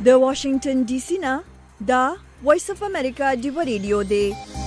د واشنگټن ډي سي نه دا وایس اف امریکا دی ریډیو دی.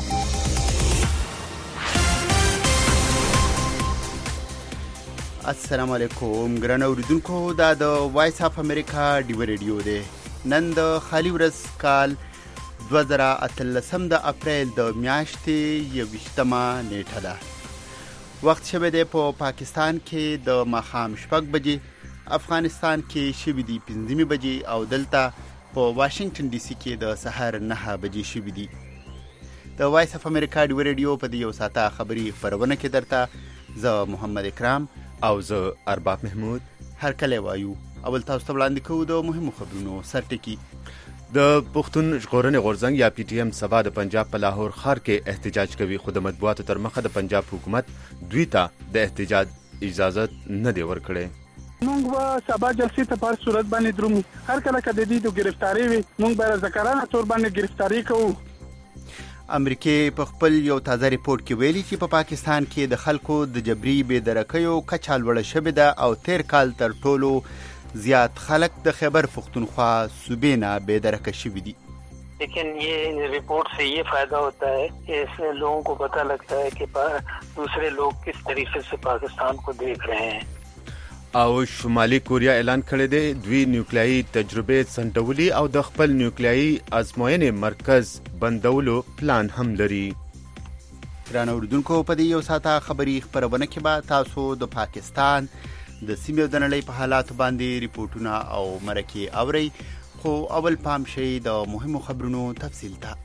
السلام علیکم ګران اوریدونکو، دا د وایس اف امریکا دی ریډیو دی. نن د خالی ورځ کال 2013 د اپریل د میاشتې 21مه نیټه ده. وخت شوی دی په پاکستان کې د ماښام 6 بجې، افغانستان کې شوی دی 5 بجې او دلته په واشنگټن ډي سي کې د سحر 9 بجې شوی دی. د وایس اف امریکا دی ریډیو په دې یو ساعته خبري خبرونه کې درته زه محمد اکرام او زه ارباب محمود هر کله وایو. اول تاسو ته وړاندې کوو د مهمو خبرونو سرټکی. د پښتون ژغورنې غورځنګ یا پی ټی ایم سبا د پنجاب په لاهور ښار کې احتجاج کوي، خو د مطبوعاتو تر مخه د پنجاب حکومت دوی ته د احتجاج اجازه نه دی ورکړی. مونږ به سبا جلسې ته په صورت باندې درومو، هر کله چې د دې د گرفتاری وي مونږ به ذکرانه تور باندې گرفتاری کوو. امریکې په خپل یو تازه ریپورت کې ویلي چې په پاکستان کې د خلکو د جبري بېدرکیو کچه لوړه شوې ده او تیر کال تر ټولو زیات خلک د خیبر پختونخوا صوبې نه بېدرکه شوي دي. لیکن یہ رپورٹ سے یہ فائدہ ہوتا ہے کہ اس سے لوگوں کو پتہ لگتا ہے کہ دوسرے لوگ کس طریقے سے پاکستان کو دیکھ رہے ہیں. او شمالي کوریا اعلان کړی دی دوی نیوکلیایي تجربې څنډولي او د خپل نیوکلیایي ازموینې مرکز بندولو پلان هم لري. ګران اوریدونکو، په دې یو ساعته خبري خبرونه کې به تاسو د پاکستان د سیمې او د نړۍ په حالاتو باندې ریپورټونه او مرکې اورئ، خو اول پام شئ د مهمو خبرونو تفصیل ته.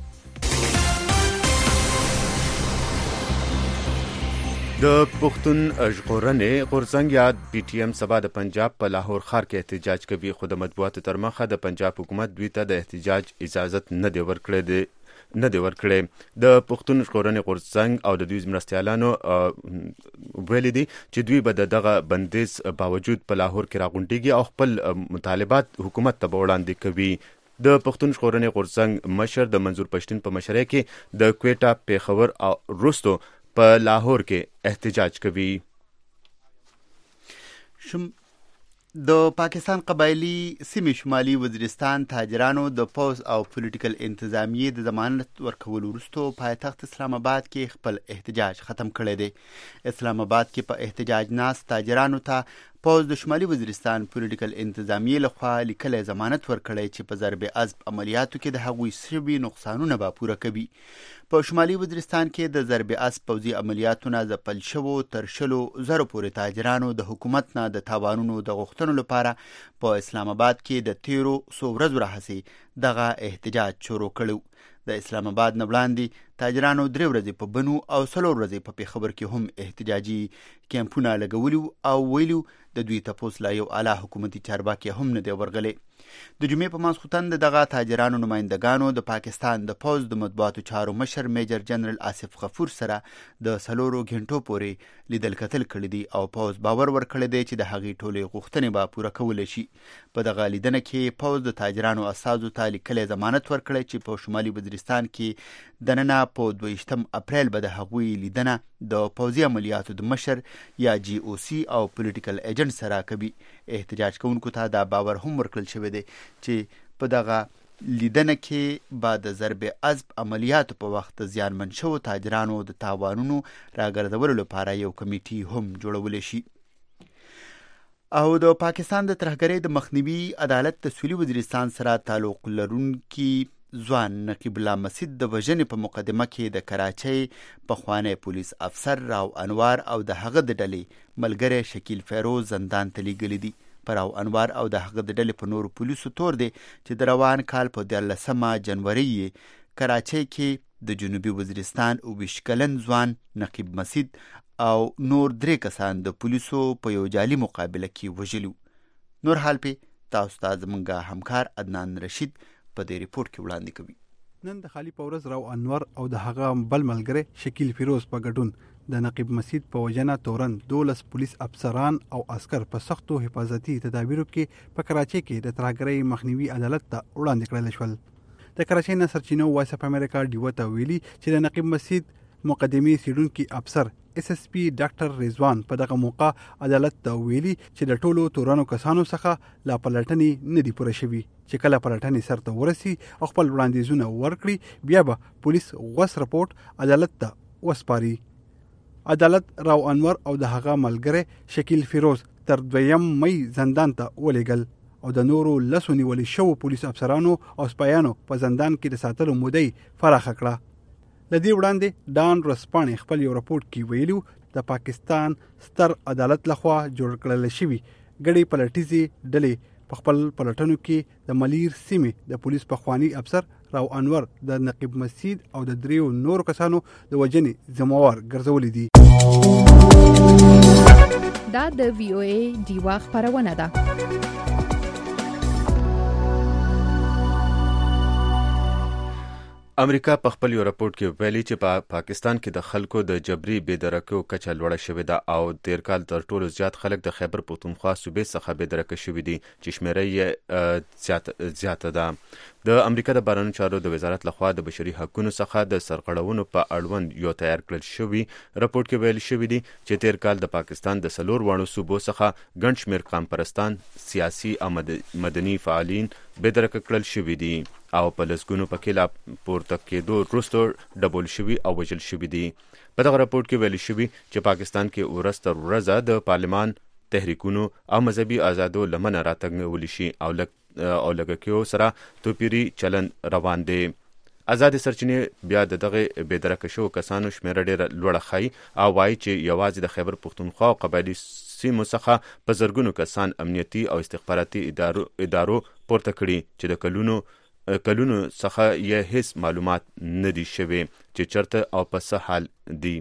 د پښتون ژغورنې غورځنګ یا پی ټی ایم سبا د پنجاب په لاهور ښار کې احتجاج کوي، خو د مطبوعاتو تر مخه د پنجاب حکومت دوی ته د احتجاج اجازت نه دی ورکړی. د پښتون ژغورنې غورځنګ او د دوی مرستیالانو ویلي دي چې دوی به دغه بندیز باوجود په لاهور کې راغونډیږي او خپل مطالبات حکومت ته وړاندې کوي. د پښتون ژغورنې غورځنګ مشر د منظور پښتون په مشرۍ کې د کوټه، پیښور او روستو په لاهور کې احتجاج کوي. د پاکستان قبایلی سیمې شمالي وزیرستان تاجرانو د پوز او پولیټیکل انتظامیې د ضمانت ورکولو وروسته پایتخت اسلام آباد کې خپل احتجاج ختم کړی دی. اسلام آباد کې په احتجاج ناست تاجرانو ته پوز د شمالي وزیرستان پولیټیکل انتظامیې لخوا لیکلی ضمانت ورکړی چې په ضرب عضب عملیاتو کې د هغوی شوي نقصانونه به پوره کوي. په شمالي وزیرستان کې د ضرب عضب پوځي عملیاتو نه ځپل شوو تر 100,000 پورې تاجرانو د حکومت نه د تاوانونو د غوښتنو لپاره په اسلام آباد کې د تیرو 100 ورځو راهیسې دغه احتجاج شروع کړی. د اسلام آباد نه وړاندې تاجرانو 3 ورځې په بنو او 4 ورځې په پیښور کې هم احتجاجي کیمپونه لګولي او ویلو د دوی تپوس لا یو اعلی حکومتي چارواکي هم نه دی ورغلی. د جمعې په ماسخوتن دغه تاجرانو نمایندګانو د پاکستان د پوز د مطبوعاتو چارو مشر میجر جنرال آصف غفور سره د 4 غنټو پورې لیدل کتل کړی دی او پوز باور ورکړی دی چې د هغې ټولې غوښتنې به پوره کولی شي. په دغه لیدنه کې پوز د تاجرانو استازو ته لیکلی ضمانت ورکړی چې په شمالي وزیرستان کې دننه په 22 اپریل به د هغوی لیدنه د پوځي عملیاتو د مشر یا جی او سی او پولیټیکل ایجنټ سره کوي. احتجاج کوونکو ته دا باور هم ورکړل شوی دی چې په دغه لیدنه کې به د ضرب عضب عملیاتو په وخت د زیانمن شوو تاجرانو د تاوانونو راګرځولو لپاره یو کمیټي هم جوړولی شي. او د پاکستان د ترهګرۍ د مخنیوي عدالت د سویلي وزیرستان سره تعلق لرونکي ځوان نقیب الله مسید د وژنې په مقدمه کې د کراچۍ پخوانی پولیس افسر راو انوار او د هغه د ډلې ملګری شکیل فیروز زندان ته لیږلي دي. په راو انوار او د هغه د ډلې په نورو پولیسو تور دی چې د روان کال په 14 جنوري یې کراچۍ کې د جنوبي وزیرستان 22 کلن ځوان نقیب مسید او نور 3 کسان د پولیسو په یو جعلي مقابله کې وژلي. نور حال په تاسو ته زموږ همکار عدنان رشید په دې ریپورت کې وړاندې کوي. نن د خالی په ورځ راو انور او د هغه بل ملګری شکیل فیروز په ګډون د نقیب مسید په وجنه تورن 12 پولیس افسران او عسكر په سختو حفاظتي تدابیرو کې په کراچۍ کې د ترهګرۍ مخنیوي عدالت ته وړاندې کړل شول. د کراچۍ نه سرچینو وایس اف امریکا ډیو ته ویلي چې د نقیب مسید مقدمې څېړونکي افسر SSP ډاکټر رضوان په دغه موقع عدالت ته ویلي چې د ټولو تورنو کسانو څخه لا پلټنې نه دي پوره شوي چې کله پلټنې سرته ورسي او خپل وړاندیزونه ورکړي بیا به پولیس غوښ رپورټ عدالت ته وسپاري. عدالت راو انور او د هغه ملګری شکیل فیروز تر 2 مئی زندان ته ولېږل او د نورو لسو نیولې شوو پولیس افسرانو او سپایانو په زندان کې د ساتلو مودې فراخه کړه. لدې وړاندې ډان رسپانې خپل یو راپورټ کې ویلو د پاکستان ستر عدالت لخوا جوړ کړل شوی ګډې پلټیزي ډلې په خپل پلټنو کې د ملیر سیمې د پولیس پخوانی افسر راو انور د نقیب مسجد او د 3 نورو کسانو د وجنې ذمہوار ګرځولې دي. دا د VOA ډیوا خبرونه ده. امریکا په خپل یو راپورټ کې ویلي چې په پاکستان کې د خلکو د جبري بېدرکیو کچه لوړه شوې ده او تیر کال تر ټولو زیات خلک د خیبر پختونخوا صوبې څخه بېدرکه شوي دي چې شمیره یې زیاته ده. د امریکا د بهرنیو چارو د وزارت لخوا د بشري حقوقو څخه د سرغړونو په اړوند یو تیار کړل شوی راپورټ کې ویل شوی دی چې تیر کال د پاکستان د 4 وړو صوبو څخه ګڼ شمېر قام پرستان سیاسي او مدني فعالین بېدرکه کړل شوي دي او په لسګونو پکې لا پورته کېدو وروسته ډبول شوي او وژل شوي دي. په دغه راپورټ کې ویل شوي چې پاکستان کې ورځ تر ورځه د پارلمان تحریکونو او مذهبي آزادو لمنه راتګ شي او لږکیو سره توپیري چلن روان دی. آزاد سرچینې بیا دغه بېدرکه شوو کسانو شمیره ډېره لوړه ښایي او وایي چې یوازې د خیبر پختونخوا او قبایلي سیمو څخه په زرګونو کسان امنیتي او استخباراتي ادارو پورته کړي چې د کلونو څخه یې هیڅ معلومات نه دي شوي چې چرته او په څه حال دي.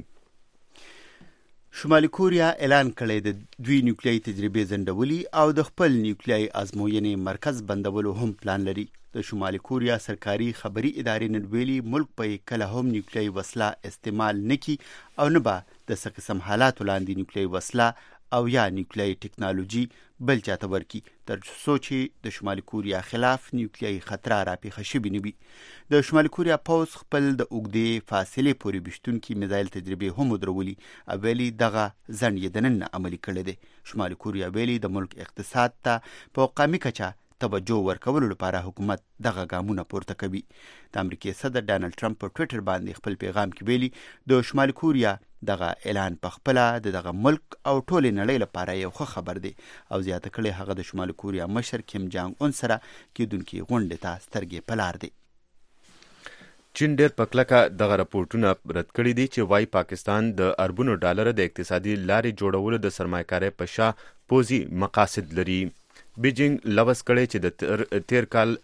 شمالي کوریا اعلان کړی د دوی نیوکلیایي تجربې ځنډولي او د خپل نیوکلیایي ازموینې مرکز بندولو هم پلان لري. د شمالي کوریا سرکاري خبري ادارې نن ویلي ملک په کله هم نیوکلیایي وسله استعمال نکي او نه به د څه قسم حالاتو لاندې نیوکلیایي وسله او یا نیوکلیایي ټیکنالوژي بل چاته ورکي تر څو چې د شمالي کوریا خلاف نیوکلیایي خطر راپېښه شوي نه وي. د شمالي کوریا پوځ خپل د اوږدې فاصلې پورې ویشتونکي میزایل تجربې هم ودرولي او ویلي دغه ځنډ یې د نن عملي کړی دی. شمالي کوریا ویلي د ملک اقتصاد ته په قومي کچه توجه ورکولو لپاره حکومت دغه ګامونه پورته کوي. د امریکای صدر ډانلډ ټرمپ په ټویټر باندې خپل پیغام کې ویلي د شمالي کوریا دغه اعلان په خپله د دغه ملک او ټولې نړۍ لپاره یو ښه خبر دی او زیاته کړی هغه د شمالي کوریا مشر کیم جانګ اون سره کېدونکي غونډې ته سترګې په لار دی. چین ډېر په کلکه دغه راپورټونه رد کړي دي چې وايي پاکستان د اربونو ډالر د اقتصادي لارې جوړولو د سرمایه‌کارۍ په شا پوځي مقاصد لري. بیجینګ لوث کړی چې د تیر کال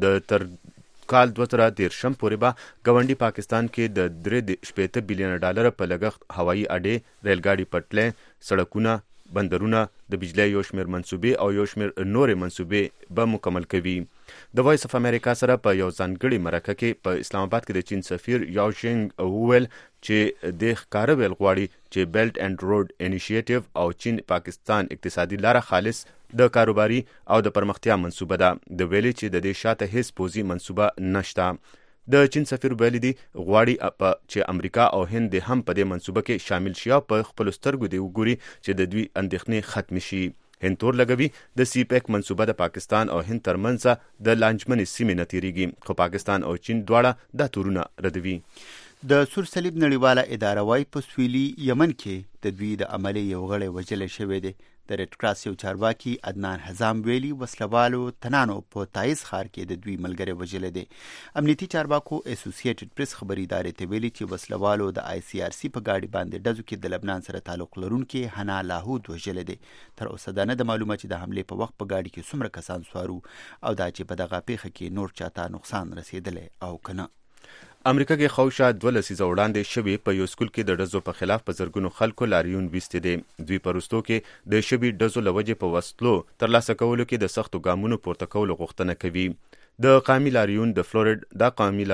کال 2013 پورې به ګاونډي پاکستان کې د 3.8 بلین ډالر په لګښت هوایي اډې، ریلګاډي پټلۍ، سړکونه، بندرونه، د بجلی یو شمېر منصوبې او یو شمېر نورې منصوبې به مکمل کوي. د وایس اف امریکا سره په یو ځانګړي مرکه کې په اسلام آباد کې د چین سفیر یاو شینګ وویل چې د ښکاره ویل غواړي چې بیلټ اینډ روډ انیشیټیو او چین پاکستان اقتصادي لاره خالص د کاروباري او د پرمختیا منصوبه ده. د ویلي چې د دې شاته هیڅ پوځي منصوبه نشته. د چین سفیر ویلي دی غواړي چې امریکا او هند هم په دې منصوبه کې شامل شي او په خپل سترګو دی وګوري چې د دوی اندېښنې ختم شي. هند تور لګوي د سی پیک منصوبه د پاکستان او هند ترمنځ د لانجمنې سیمې نه تیریږي خو پاکستان او چین دواړه دا تورونه ردوي. د سور صلیب نړیواله اداره وايي په سویلي یمن کې د دوی د عملي یو غړی وژلی شوی دی. د ریډ کراس یو چارواکي عدنان حزام ویلي وسلوالو تنانو په تایز ښار کې د دوی ملګری وژلی دی. امنیتي چارواکو اسوسییټډ پریس خبري ادارې ته ویلي چې وسلوالو د ICRC په ګاډي باندې ډزو کې د لبنان سره تعلق لرونکي حنا لاهود وژلی دی. تر اوسه دا نه ده معلومه چې د حملې په وخت په ګاډي کې څومره کسان سوارو او دا چې په دغه پیښه کې نور چاته نقصان رسیدلی او که نه. امریکا کې خوشا 2 لسیزه وړاندې شوي په یو سکول کې د ډزو په خلاف په زرګونو خلکو لاریون ویستې دي. دوی په وروستو کې د شوي ډزو له وجې په وسلو ترلاسه کولو کې د سختو ګامونو پورته کولو غوښتنه کوي. د قومي لاریون د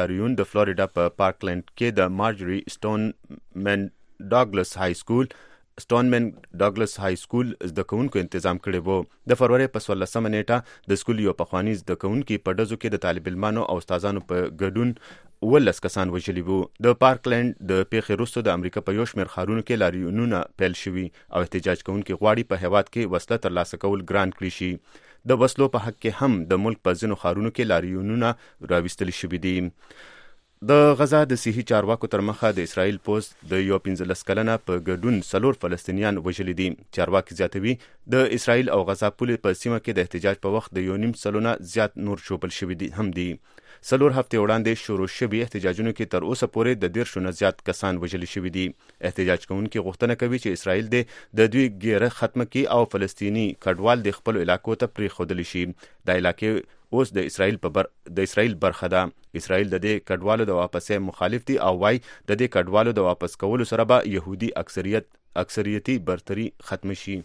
فلوریډا په پارکلند کې د مارجري سټون من ډاګلس های سکول سټونمن ډاګلس های سکول زده کوونکو تنظیم کړی وو. د فروری په 16 نیټه د سکول یو پخوانی زده کوونکي په ډزو کې د طالب علمانو او استادانو په ګډون 19 کسان وژلي وو. د پارکلند د پیښې وروسته د امریکا په یو شمېر ښارونو کې لاریونونه پیل شوي او احتجاج کوونکي غواړي په هیواد کې وسله ترلاسه کول ګران کړي شي. د وسلو په حق کې هم د ملک په ځینو ښارونو کې لاریونونه راوستل شوي دي. د غزا د صحي چارواکو تر مخه د اسرائیل پوسټ د یو 15 کلنه په ګډون 4 فلسطینیان وژلي دي. چارواکي زیاتوي د اسرائیل او غزا پولې په سیمه کې د احتجاج په وخت د 1.5 سلنه زیات نور شوبل شوي دي هم دي. 4 هفتې وړاندې شروع شوي احتجاجونو کې تر اوسه پورې د 10 نه زیات کسان وژلي شوي دي. احتجاج کوونکي غوښتنه کوي چې اسرائیل د دوی ګیره ختمه کړي او فلسطینی کډوال د خپل علاقو ته پرېښودلی شي. د علاقې اوس د اسرائیل برخه ده. اسرائیل د دې کډوالو د واپسې مخالف دي او وايي د دې کډوالو د واپس کولو سره به يهودي اکثریتي برتري ختم شي.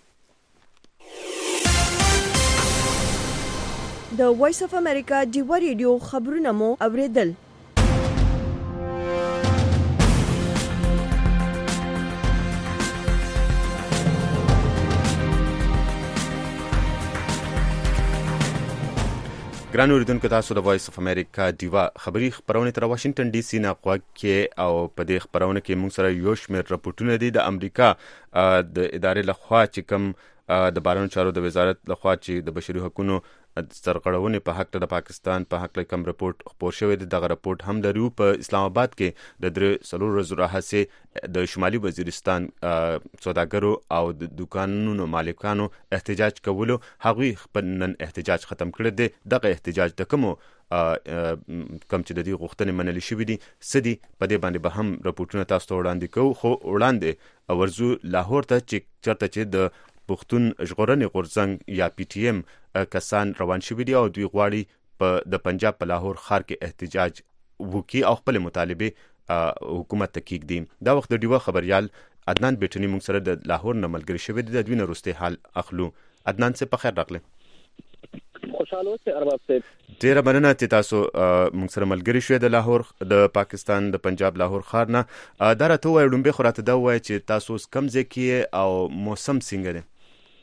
د وایس اف امریکا ډیوا ریډیو خبرونه مو اوریدل. ګران اوریدونکو، تاسو د وایس اف امریکا ډیوا خبری خبرونه تر واشنگټن ډي سي نه غوږ کې او په دې خبرونه کې موږ سره یو شمېر راپورټونه دي د امریکا د ادارې لخوا چې کوم د بهرنیو چارو د وزارت لخوا چې د بشري حقوقو سرغړونې په حق د پاکستان په حق کوم راپورټ خپور شوی دی. دغه راپورټ هم لرو. په اسلام آباد کې د 3 ورځو راهیسې د شمالي وزیرستان سوداګرو او د دکانونو مالکانو احتجاج کولو هغوی خپل نن احتجاج ختم کړی دی. دغه احتجاج د کوم چې د دې غوښتنې منلې شوې دي سدي په دې باندې به هم راپورټونه تاسو ته وړاندې کوو. خو وړاندې ورزو لاهور ته چې چرته چې د پښتون ژغورنې غورځنګ یا پی ټی ایم کسان روان شوي دي او دوی غواړي د پنجاب په لاهور ښار کې احتجاج وکړي او خپل مطالبه حکومت ته کېږدي. دا وخت د ډیوا خبریال عدنان بیټنی موږ سره د لاهور نه ملګری شوی دی. د دوی نه وروستی حال اخلو. عدنان صاحب په خیر راغلی. خوشاله اوسئ ارباب صاحب. ډیره مننه چې تاسو موږ سره ملګری شوی د لاهور د پاکستان د پنجاب لاهور ښار نه. دا راته ووایه ډومبې خو راته دا ووایه چې تاسو اوس کوم ځای کې او موسم څنګه دی؟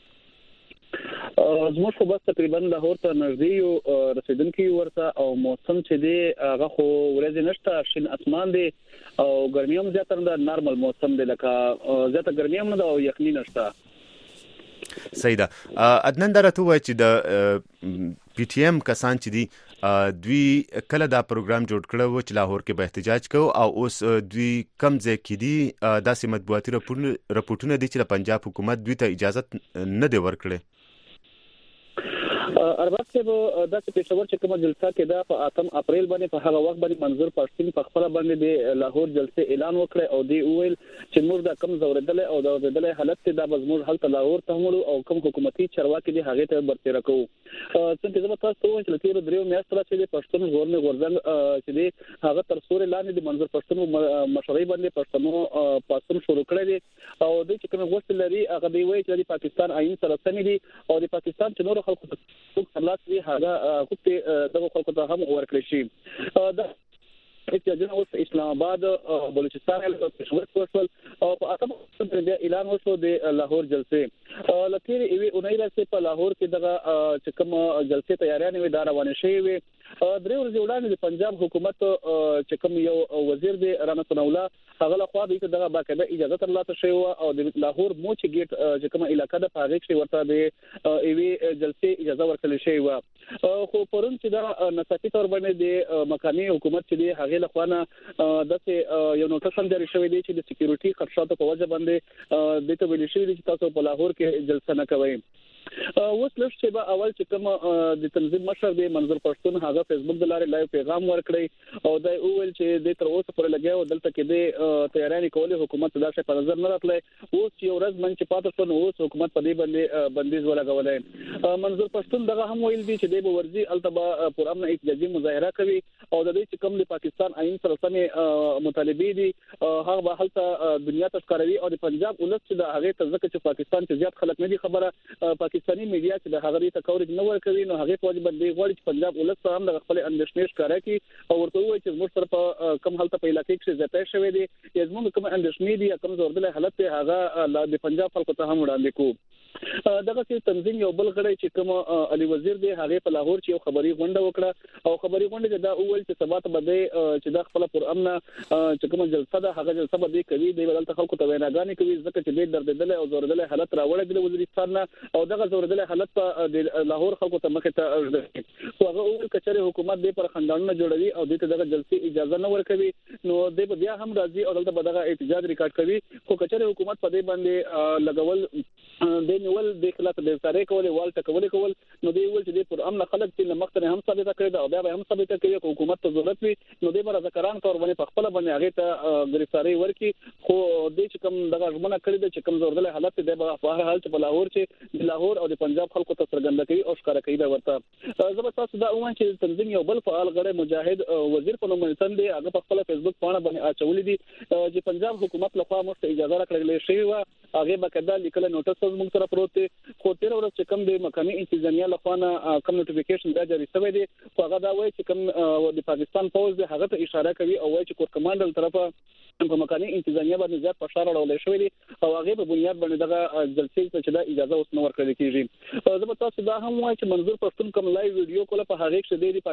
زموږ خو بس تقریبا لاهور ته نږدې یو رسیدونکي ورته او موسم چې دی هغه خو ورځې نشته، شین اسمان دی او ګرمي هم زیاته نه ده، نارمل موسم دی، لکه زیاته ګرمي هم نه ده او یخني نشته. صحیح ده. عدنان دا راته ووایه چې د پی ټی ایم کسان چې دي دوی کله دا پروګرام جوړ کړی و چې لاهور کې به احتجاج کوو او اوس دوی کم ځای کې دي؟ داسې مطبوعاتي راپورټونه دي چې د پنجاب حکومت دوی ته اجازت نه دی ورکړی. ارباب صاحب داسې پېښور چې کومه جلسه کې دا په 8 اپریل باندې په هغه وخت باندې منظور پښتون په خپل باندې د لاهور جلسه اعلان وکړ او دی ویل چې موږ دا کم زوردل او دا زدل حالت ته د موږ حل ته لاهور ته مړو او کوم حکومتي چارواکي دي هغه ته برتر کوو. څنګه چې تاسو وایئ چې تیر دریو میاشتو راځي د پښتون ژغورنې غورځنګ چې دی هغه تر سوري لاندې د منظور پښتون مشرۍ باندې پښتنو پاسم شروع کړی دی او د چې کوم غوښتل لري هغه دی وایي چې د پاکستان آئین سره سم دي او د پاکستان چې نور خلکو څوک خلاص دي هغه کوټه دغه خلکو ته هم ورکړي شي. دا احتجاجونه اوس اسلام آباد بلوچستان او پېښور وشول او په 8 اپریل اعلان وشو د لاهور جلسه. لکه ایوي اونۍ راځي په لاهور کې دغه چې کوم جلسه تیاریانه وي دا روانه شوې وي. درې ورځې وړاندې د پنجاب حکومت چې کوم یو وزیر دی رانا ثناءالله هغه له خوا دغه باقاعده اجازه ترلاسه شوی او د لاهور موچ ګیټ چې کومه علاقې د پاغې کې ورته د ایوي جلسه اجازه ورکړل شوی و. خو پرون چې دا نصافي تور باندې د مقامي حکومت چې دی هغه له خوا نه دغه یو نوټس هم جاری شوی دی چې د سکیورټي خدشاتو په وجه باندې د ته ویل شوی دی چې تاسو په لاهور کې جلسه نه کوئ. اوس لږ چې به اول چې کوم د تنظیم مشر دی منظور پښتون هغه فیسبوک د لارې لایو پیغام ورکړی او دا ویل چې د تر اوسه پورې لګیا او دلته کې د تیارانې کولې حکومت دا شی په نظر نه راتلی. اوس یو ورځ من چې پاتې شو اوس حکومت په دې باندې بندیز ولګولای. منظور پښتون دغه هم ویل دی چې د ورزي التبا پر امن احتجاجي مظاهره کوي او د دې چې کوم د پاکستان آئین سره سمې مطالبه دي هغه به هلته دنیا ته ښکاروي او د پنجاب ولس چې د هغه ته ځکه چې پاکستان ته زیات خلک نه دي خبره پاکستاني میډیا چې د هغه ته کورج نه ورکوي نو هغه په وجه باندې غواړي چې پنجاب ولس هم د خپل اندیشنې ښکارا کړي او ورته وایي چې موږ سره په کم حالت په علاقې کې زیاتې شوې دي یزمون کوم اندیشنې دي کوم زوردل حالت هغه د پنجاب خلکو ته هم وړاندې کوو دغه چې تنظیم یو بل غړی چې کوم علي وزیر دی هغه په لاهور کې یو خبري غونډه وکړه او خبري غونډه دا اول چې سبا ته بده چې د خپل پر امن چې کوم جلسه ده هغه جلسه به کوي د بدلته خلکو ته ویناګانې کوي ځکه چې د درددل او زوردل حالت راوړل د وزیرستان او دغه زوردل حالت په لاهور خلکو ته مخه ته ورځي خو هغه اول کچره حکومت د پر خندانونه جوړوي او د دغه جلسې اجازه نه ورکوي نو د بیا هم راځي او دلته بدغه احتجاج ریکارډ کوي خو کچره حکومت په دې باندې لګول د نیول د خلاف د سره کولې والته کول نو دی ول چې د پر امن خلک چې مختنه هم ثابت کړی دا او بیا هم ثابت کړی چې حکومت ته ضرورت وي نو د بر ذکران تور باندې په خپل باندې هغه ته گرفتاری ورکي خو د چې کوم دغه غمنه کړی د چې کوم زوردل حالت د په هر حال چې په لاهور چې د لاهور او د پنجاب خلکو ته څرګنده کوي او ښکارا کوي دا ورته زه به تاسو دا وایم چې تنظیم یو بل فعال غړی مجاهد وزیر په نوم نن دی هغه په خپل فیسبوک باندې اچولې دي چې پنجاب حکومت لخوا مخته اجازه راکړل شوی و هغه بکدا لیکل نوټس موږ سره پروت دی خو تیر ورځ چې کوم د مکاني انتظامیه لخوا کوم نوټیفیکیشن دا جاری شوی دی خو هغه دا وایي چې کوم د پاکستان فوج هغه ته اشاره کوي او وایي چې کور کمانډر طرفه په مکاني انتظامیه باندې زیات فشار راوړل شوی دی او هغه په بنیاد باندې دغه جلسې چې دا اجازه اوس نه ورکړل کیږي زه به تاسو دا هم وایم چې منظور پښتون کوم لایو ویډیو کوله په هغه کې د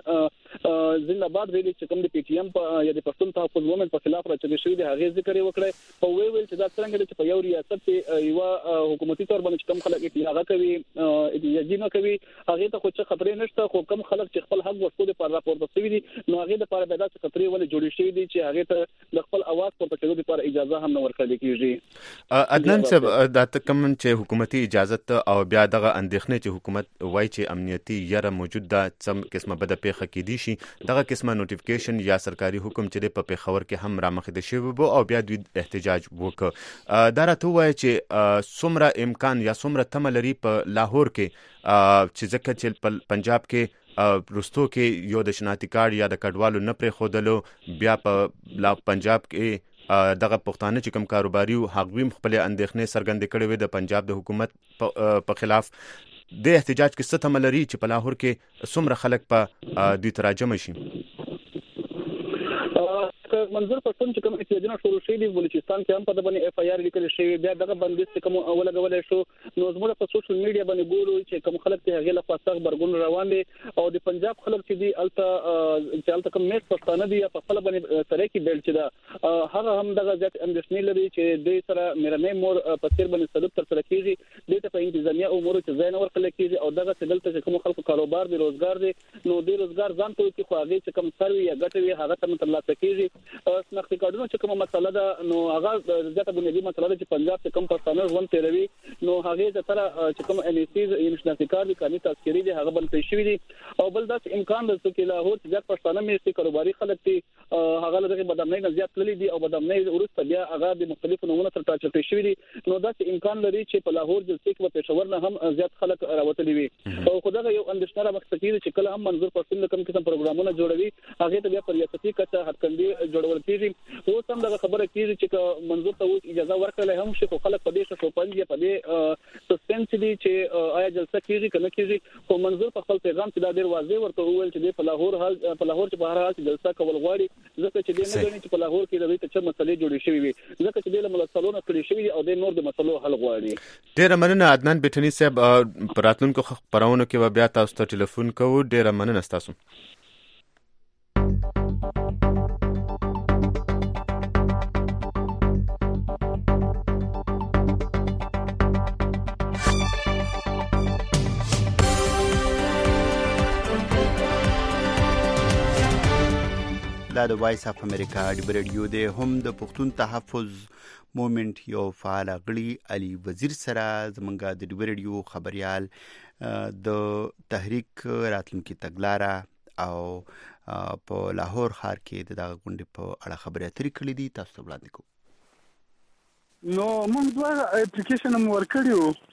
پاکستان زنده‌باد ویلي چې کوم د پی ټی ایم په یا د پښتون تحفظ مومنت په خلاف راځي شوی دی هغه ذکر وکړي او ویل چې دا څنګه چې په یو ریاست کې یو حکومتي تور باندې کوم خلک هغه کوي اجازه نه کوي هغه ته خو څه خبرې نشته خو کوم خلک چې خپل حق ورکول په راپور ورسوي دي نو هغه د لپاره پیدا څه خبرې ولې جوړې شوې دي چې هغه ته د خپل اواز په پټولو لپاره اجازه هم نه ورکړل کیږي عدنان صاحب دا کوم چې حکومتي اجازه او بیا دغه اندېښنه چې حکومت وایي چې امنیتي یره موجود ده څم قسمه بده پیښه کېدی شي دغه قسمه نوټیفیکیشن یا سرکاري حکم چې په پیښور کې هم رامخې شوی وو او بیا دوی احتجاج وکړ دا راته وایي چې څومره امکان یا څومره تمه لري په لاهور کې چې ځکه چې په پنجاب کې رستو کې یو د شناختی کارت یا د کډوالو نه پرې خودلو بیا په پنجاب کې دغه پښتانه چې کوم کاروباري او حقویم خپل اندېښنې څرګندې کړې وي د پنجاب د حکومت په خلاف د احتجاج کې څه تمه لري چې په لاهور کې څومره خلک په دوی تراجم شي منظور پښتون چې کوم احتجاجونه شروع شوي دي بلوچستان کې هم په باندې اف آی آر لیکل شوی بیا دغه بندیز کوم اوله غولې شو نو زموږ په سوشل میډیا باندې ګورو چې کوم خلک ته هغه لپاره سخت برګون روان دي او د پنجاب خلک چې دي الته کوم میټ پښتانه دي په خپل باندې سره کې بیل چې دا هغه هم دغه ځات اندیشنې لري چې د سره میرمنې مور په تیر باندې سلوک تر سره کیږي د ته په انتظامیه امور چې ځای نه ورکړل کیږي او دغه دلته چې کوم خلکو کاروبار دي روزګار دي نو د روزګار ځان ته کې خو هغه چې کوم سروي یا ګټوي هغه تر ترلاسه کیږي شناختی کارتونه چې کومه مسله ده نو هغه ځکه بنیادی مسله ده چې پنجاب کې کوم پښتانه ژوند تیروي نو هغه د تر چې کوم ان اس ای شناختی کارت دي قانوني تذکری دي هغه بند شوی دي او بل دا امکان ده چې لاهور چې ځکه پښتانه مې کاروباري خلک دي هغه لږه بدامنۍ نه زیات تللی دي او بدامنۍ ورسته بیا هغه د مختلفو نمونه تر ټاکل شوی دي نو دا امکان لري چې په لاهور جلسې کې په پېښور نه هم زیات خلک راوتلي وي او خدای یو اندیشنه را مخکې کیږي چې کله هم منظور پښتون کوم قسم پروګرامونه جوړوي هغه ته بیا په ریاستي کچه هټکندي جوړول کیږي اوس هم دا خبره کیږي چې منظور ته اوس اجازه ورکړل هم شي خو خلک په دې شوپنځ یا په دې سسپنس دي چې آیا جلسه کیږي کنه کیږي خو منظور په خپل پیغام کې دا ډیر واضح ورته وویل چې په لاهور چې په هر حال جلسه کول غواړي ځکه چې دې نه غواړي چې په لاهور کې د دې څه مسلې جوړې شوې وي ځکه چې د ملتونو کړي شوی او د نور د مسلو حل غواړي ډیر مننه عدنان بټنی صاحب پراتونکو خبرونه کې بیا تاسو ته ټلیفون کوو ډیر مننه تاسو دا د وایس اف امریکا د ریډیو د هم د پښتون تحفظ مومنت یو فعال غړي علي وزیر سره زمونږ د ریډیو خبريال د تحریک راتلونکي تګلاره او په لاهور ښار کې د غونډې په اړه خبرې اترې کړې دي تاسو وړاندې کوو نو موږ دوه اپلیکیشن هم ورکړیو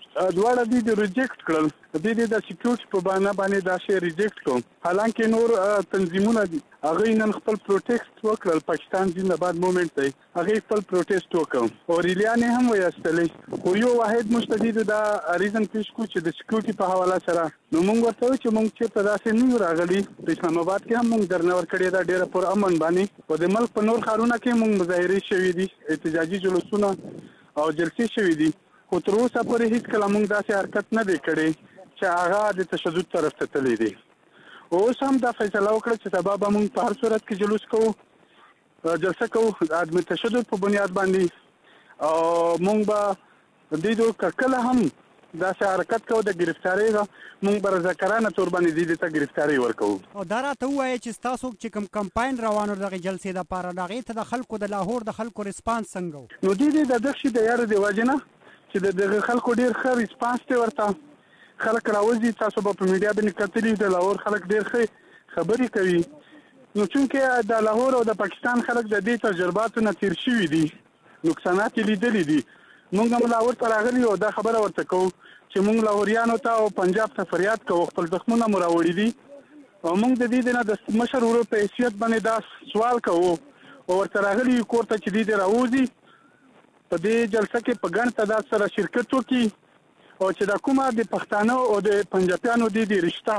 دواړه دې ریجیکټ کړل. د سکیورټي په بهانه باندې دا شی ریجیکټ کړ. حالانکه نور تنظیمونه دي هغه نن خپل پروټیسټ وکړل. پاکستان زنده‌باد موومېنټ دی هغه خپل پروټیسټ وکړ او ریلیانې هم وایستلې. خو یو واحد مستدید دا ریزن پیش کو چې د سکیورټي په حواله سره نو موږ ورته چې موږ چې په داسې نه راغلي. د اسلام آباد کې هم موږ درنه ورکړې دا ډېره پر امن باندې او د ملک په نور ښارونو کې موږ مظاهرې شوې دي، احتجاجي جلوسونه او جلسې شوې دي. خو تر اوسه پورې هیڅ کله موږ داسې حرکت نه دی کړی چې هغه د تشدد طرف ته تللی دی. اوس هم دا فیصله وکړه چې سبا به موږ په هر صورت کې جلوس کوو، جلسه کوو د عدم تشدد په بنیاد باندې او موږ به د کله هم داسې حرکت کوو د ګرفتارۍ موږ به رضاکارانه طور باندې ته ګرفتارۍ ورکوو. او دا راته ووایه چې ستاسو چې کوم کمپاین روان و دغې جلسې دپاره د هغې ته د خلکو د لاهور د خلکو ریسپانس څنګه و؟ نو دې د دغه شي د یاره د وجې نه چې د خلکو ډېر ښه ریسپانس دی ورته. خلک راوځي، تاسو به په میډیا باندې کتلي د لاهور خلک ډېر ښه خبرې کوي. نو چونکې د لاهور او د پاکستان خلک د دې تجرباتو نه تیر شوي دي، نقصانات یې لیدلي دي. موږ هم لاهور ته راغلي او دا خبره ورته کوو چې موږ لاهوریانو ته او پنجاب ته فریاد کوو، خپل زخمونه مو راوړي دي او موږ د دې نه د مشر ورور په حیثیت باندې دا سوال کوو او ورته راغلي کور ته چې دې راوځي په دې جلسه کې په ګڼ تعداد سره شرکت وکړي او چې دا کومه د پښتانه او د پنجابیانو د رشته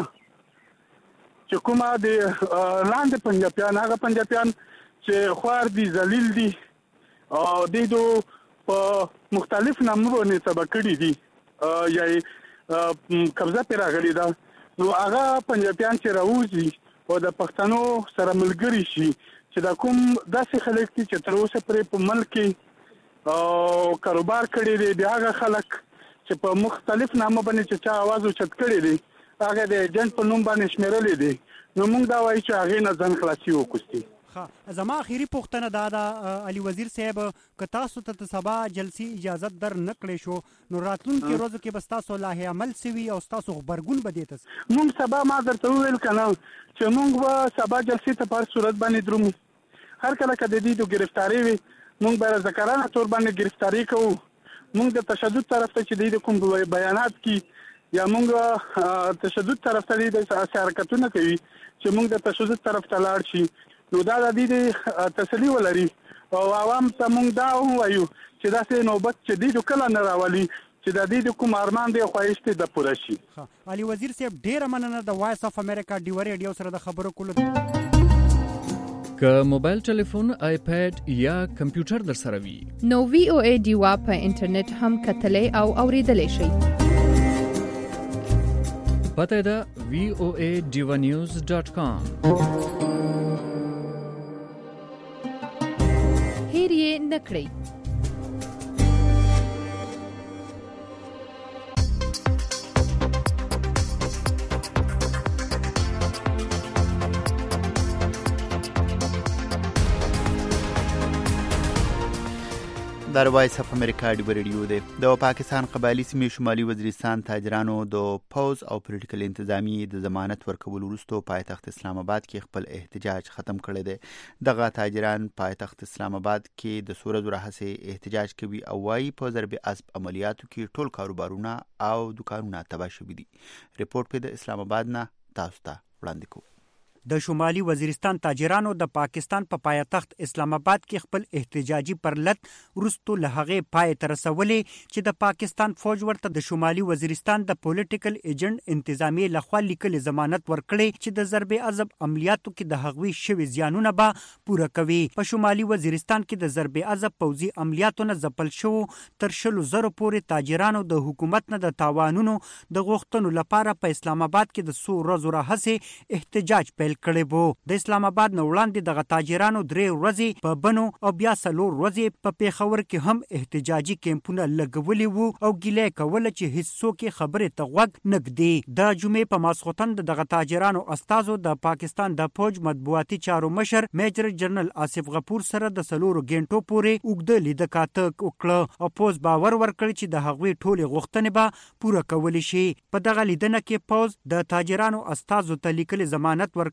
چې کومه د لاندې پنجابیان، هغه پنجابیان چې خوار دي، ذلیل دي او د په مختلف نامونو باندې سبا کړي دي یا قبضه پرې راغلي ده، نو هغه پنجابیان چې راوځي او د پښتنو سره ملګري شي چې دا کوم داسې خلک دي چې تر اوسه پرې په ملک کې او کاروبار کړی دی، د هغه خلک چې په مختلف نامه باندې چې چا आवाज اوچت کړی دی هغه د ایجنټ په نوم باندې شمیرلې دي. نو موږ دا وایو چې هغې نه ځان خلاصي وکړي. زما اخیری پوښتنه دا ده علي وزیر صاحب، که تاسو ته سبا جلسې اجازت در نه کړی شو نو راتلونکي ورځو کې به ستاسو لایحه عمل سوي او ستاسو غبرګون به دې ته موږ سبا ما درته وویل که نه چې موږ به سبا جلسې ته په هر صورت باندې درومو. هر کله که د دې د ګرفتارۍ وي موږ به رضاکارانه طور باندې ګرفتاري کوو. موږ د تشدد طرف ته چې د کوم بیانات کې یا موږ تشدد طرف ته د حرکتونه کوي چې موږ د تشدد طرف ته لاړ شي، نو دا د دې تسلي ولري او عوام ته موږ دا ووایو چې داسې نوبت چې دوی کله نه راولي چې د دې کوم ارمان دی خواهش دی د پوره شي. علي وزیر صاحب ډېره مننه د وایس اف امریکا ډیو ریډیو سره د خبرو کولو. که موبایل ټلیفون، آیپیډ یا کمپیوټر در سره وي نو VOA ډیوا په انټرنیټ هم کتلی او اوریدلی شئ. پته ده voaDivanews.com. هیر یې نه کړئ. در وایس اف امریکا ډیو ریډیو دی. د پاکستان قبایلی سیمې شمالي وزیرستان تاجرانو د پوز او پولیټیکل انتظامیې د ضمانت ورکولو وروسته پایتخت اسلام آباد کې خپل احتجاج ختم کړی دی. دغه تاجران پایتخت اسلام آباد کې د څو ورځو راهیسې احتجاج کوي او وايي په ضرب اسب عملیاتو کې ټول کاروبارونه او دکانونه تباه شوي دي. ریپورت په د اسلام آباد نه تاسو ته وړاندې کوو. د شمالي وزیرستان تاجرانو د پاکستان په پایتخت اسلام آباد کې خپل احتجاجي پرلط وروسته له هغې پای ته رسولې چې د پاکستان فوج ورته د شمالي وزیرستان د پولیټیکل ایجنټ انتظامیې لخوا لیکلي ضمانت ورکړی چې د ضرب عضب عملیاتو کې د هغوی شوي زیانونه به پوره کوي. په شمالي وزیرستان کې د ضرب عضب پوځي عملیاتو نه ځپل شوو تر 100,000 پورې تاجرانو د حکومت نه د تاوانونو د غوښتنو لپاره په اسلام آباد کې د 100 ورځو راهیسې احتجاج پیل کړی وو. د اسلام آباد نه وړاندې دغه تاجرانو 3 ورځې په بنو او بیا 4 ورځې په پیښور کې هم احتجاجي کیمپونه لګولي وو او ګیلې کوله چې هیڅوک خبرې ته غوږ نه ږدي. د جمعې په ماسخوتن دغه تاجرانو استازو د پاکستان د فوج مطبوعاتي چارو مشر میجر جنرال آصف غفور سره د 4 غنټو پورې اوږده لیده کاته وکړه او پوز باور ورکړ چې د هغوی ټولې غوښتنې به پوره کولی شي. په دغه لیدنه کې پوز د تاجرانو استازو ته لیکلي ضمانت ورکړ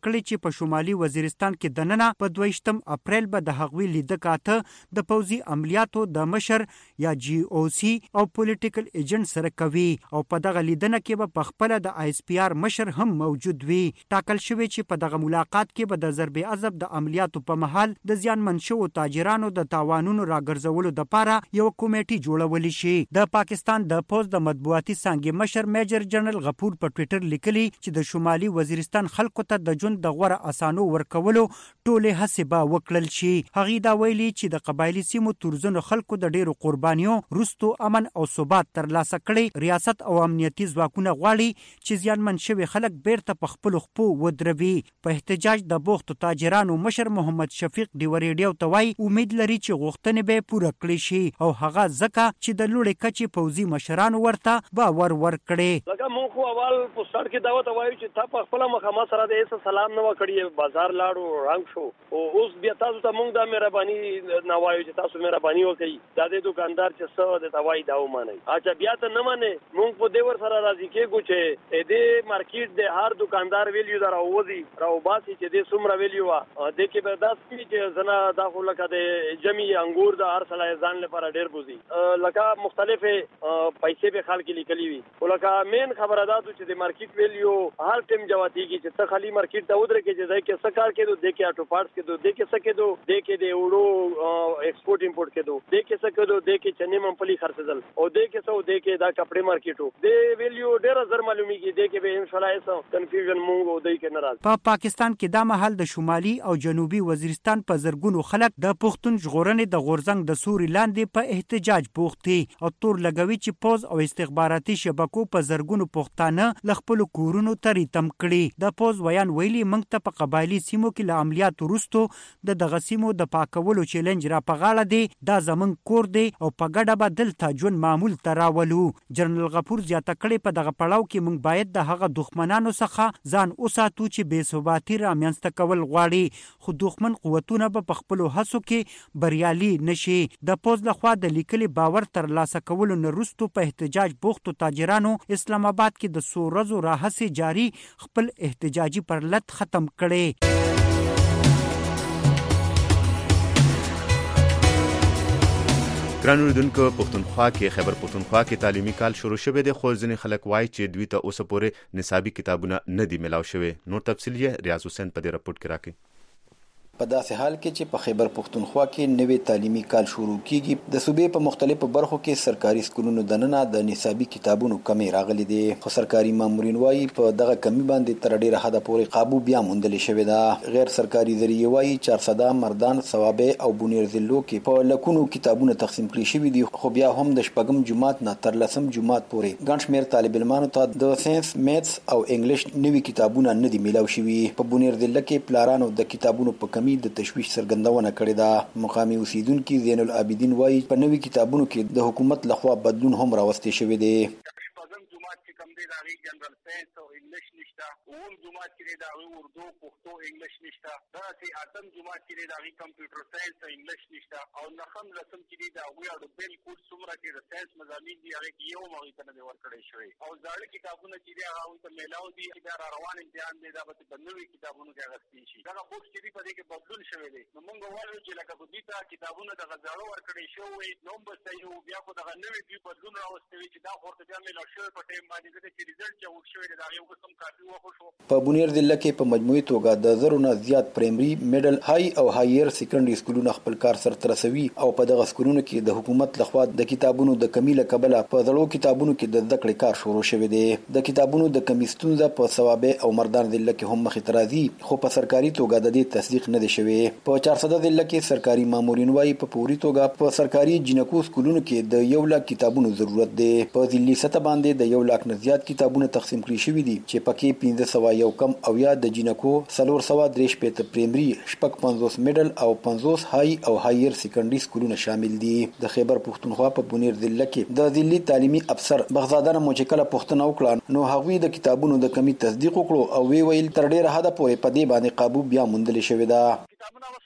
کړې چې په شمالي وزیرستان کې دننه په 22 اپریل به د هغوی لیده کاته د پوځي عملیاتو د مشر یا GOC او پولیټیکل ایجنټ سره کوي او په دغه لیدنه کې به په خپل د ISPR مشر هم موجود وي. ټاکل شوی چې په دغه ملاقات کې به د ضرب عضب د عملیاتو په مهال د زیانمن شوو تاجرانو د تاوانونو راګرځولو لپاره یو کمیټه جوړول شي. د پاکستان د پوز د مطبوعاتي څانګې مشر میجر جنرال غفور په ټوئیټر لیکلي چې د شمالي وزیرستان خلکو ته د ژوند د غوړه اسانو ورکولو ټولې هڅې به وکړل شي. هغه دا ویلي چې د قبایلی سیمو تورزنو خلکو د ډیرو قربانیو رستو امن او ثبات ترلاسه کړي. ریاست او امنیتي ځواکونه غواړي چې زیانمن شوي خلک بیرته په خپل خپو ودروي. په احتجاج د بوختو تاجرانو مشر محمد شفیق ډیوریډیو ته وایي امید لري چې غوښتنې به پوره کړي شي او هغه ځکه چې د لوړې کچې پوځي مشرانو ورته باور ورکړي. لکه مونږ خو اول په سټارټ کې دعوت وایو چې تا په خپل مخامه سره د ایس سلام نه وکړي بازار لاړو رنگ شو او اوس بیا تاسو ته مونږ د مهرباني نه وایو چې تاسو مهرباني وکړي دا د دکاندار چې څه د توای دا ومني. اچھا بیا ته نه مانه مونږ په دې ور سره راځي کېږو چې دې مارکیټ د هر دکاندار ویلیو دا راوځي راوباسي چې دې څومره ویلیو د کې به داس چې زنا دا خو لکه د جمی انګور د هر سلای ځان لپاره ډیر بوزي لکه مختلفه پیسې به خلک لیکلي وي ولکه مین خبره ده چې د مارکیټ ویلیو هر ټیم جواتیږي چې ته خالی مارکیټ ته ودرې کې چې ځکه سکار کې دوه کې اټو پارټس کې دوه کې سکه دوه کې د وړو ایکسپورټ امپورټ کې دوه کې سکه دوه کې چنې ممپلي خرڅدل او دوه کې سو دوه کې دا کپڑے مارکیټو د ویلیو ډیر زر معلومیږي دوه کې به ان شاء الله ایسو کنفیوژن مونږ او دوی کې ناراض. په پاکستان کې دا مهال د شمالي او جنوبي وزیرستان په زرګونو خلک د پښتون ژغورنې د غورځنګ د سوري لاندې په احتجاج بوخت دي او تور لګوي چې پوز او استخباراتي شبکو په زرګونو پښتانه ل خپل کورونو ترې تم کړي. د پوز ویان ویلي موږ ته په قبایلی سیمو کې له عملیاتو وروسته د دغه سیمو د پاکولو چیلنج را په غاړه دی. دا زمونږ کور دی او په ګډه به دلته ژوند معمول ته راولو. جنرال غفور زیاته کړې په دغه پړاو کې موږ باید د هغه دښمنانو څخه ځان اوساتو چې بې ثباتي رامنځته کول غواړي خو دښمن قوتونه به په خپلو هڅو کې بریالي نشي. د پوز لخوا د لیکلي باور ترلاسه کولو نه وروسته په احتجاج بوختو تاجرانو اسلام آباد کې د څو ورځو راهیسې جاري خپل احتجاجي پرلت ختم کړي. ګران اوریدونکو پښتونخوا کې خیبر پښتونخوا کې تعلیمي کال شروع شوه دی خو ځینې خلک وایي چې دوی ته اوسه پورې نصابي کتابونه نه دي ملاو شوي. نور تفصیل یې ریاض حسین په دې راپورټ کې راکړي. په داسې حال کې چې په خیبر پښتونخوا کې نوې تعلیمي کال شروع کیږي د صوبې په مختلفو برخو کې سرکاري سکولونو دننه د نصابي کتابونو کمی راغلي دي خو سرکاري مامورین وایي په دغه کمی باندې تر ډیره حده پورې قابو بیا موندل شوی ده. غیر سرکاري ذریعہ وایي 400 مردان ثوابه او بونیر ضلعو کې په لکونو کتابونه تقسیم کړي شوی دي خو بیا هم د شپږم جمعات نه تر لسم جمعات پورې ګڼ شمېر طالب علمانو ته د ساينس میتس او انګلیش نوي کتابونه نه دي میلاو شوي. په بونیر ضلع کې پلارانو د کتابونو په کمی د تشویش څرګندونه کړې ده. مقامي اوسیدونکو زین العابدین وایي په نوي کتابونو کې د حکومت لخوا بدلون هم راوستي شوی دی. داغي جنرال ساينس او انګلیش نشته اول جمعات کې داغي اردو پښتو انګلیش نشته دا چې اتم جمعات کې داغي کمپیوټر ساينس او انګلیش نشته او نخم رسم کې داغي اړو بالکل څومره کې د ساينس مضامین دی هغه کې یو مغي ته نه ورکړی شوی او ځاړي کتابونه چې هغه ته میلاو دي دا روان امتحان دی دا به بنوي کتابونو کې غوښتي شي دا بوکس چې په دې کې بدلون شوی دی نو موږ وایو چې لکه په دې ته کتابونه د غزاړو ورکړی شوی نو به صحیح بیا خو دا نوې دی بدلون راوستي چې دا ورته بیا میلاو شوی په ټیم باندې چې ریزلټ چې وښوي دا یو قسم کافي وخت. په بونیر ضلع کې په مجموعي توګه د زرو نه زیات پرایمري میډل های او هایر سیکنډري سکولونه خپل کار سره رسوي او په دغه سکولونو کې د حکومت لخوا د کتابونو د کمی له کبله په زړو کتابونو کې د زده کړې کار شروع شوی دی. د کتابونو د کمی ستونزه په ثوابه او مردان ضلع کې هم مخې ته راځي خو په سرکاري توګه د دې تصدیق نه دی شوی. په 400 ضلع کې سرکاري مامورین وایي په پوري توګه په سرکاري جنکو سکولونو کې د 1 لک کتابونو ضرورت دی. په ضلعي سطح باندې د 1 لک نه زیات کتابونه تقسیم کړي شوی دي چې پکې 1501 کم او یا د جنکو 403 پته پرایمري 55 میډل او 50 های او هایر سیکنډري سکولونه شامل دي. د خیبر پښتونخوا په بونیر ضلع کې د ضلعي تعلیمي افسر بغزاده موچکله پښتنه وکړه نو هغوی د کتابونو د کمی تصدیق وکړو او ویل تر ډیره حده پورې په دې باندې قابو بیا موندل شوی دا. کتابونه وسلک شارټ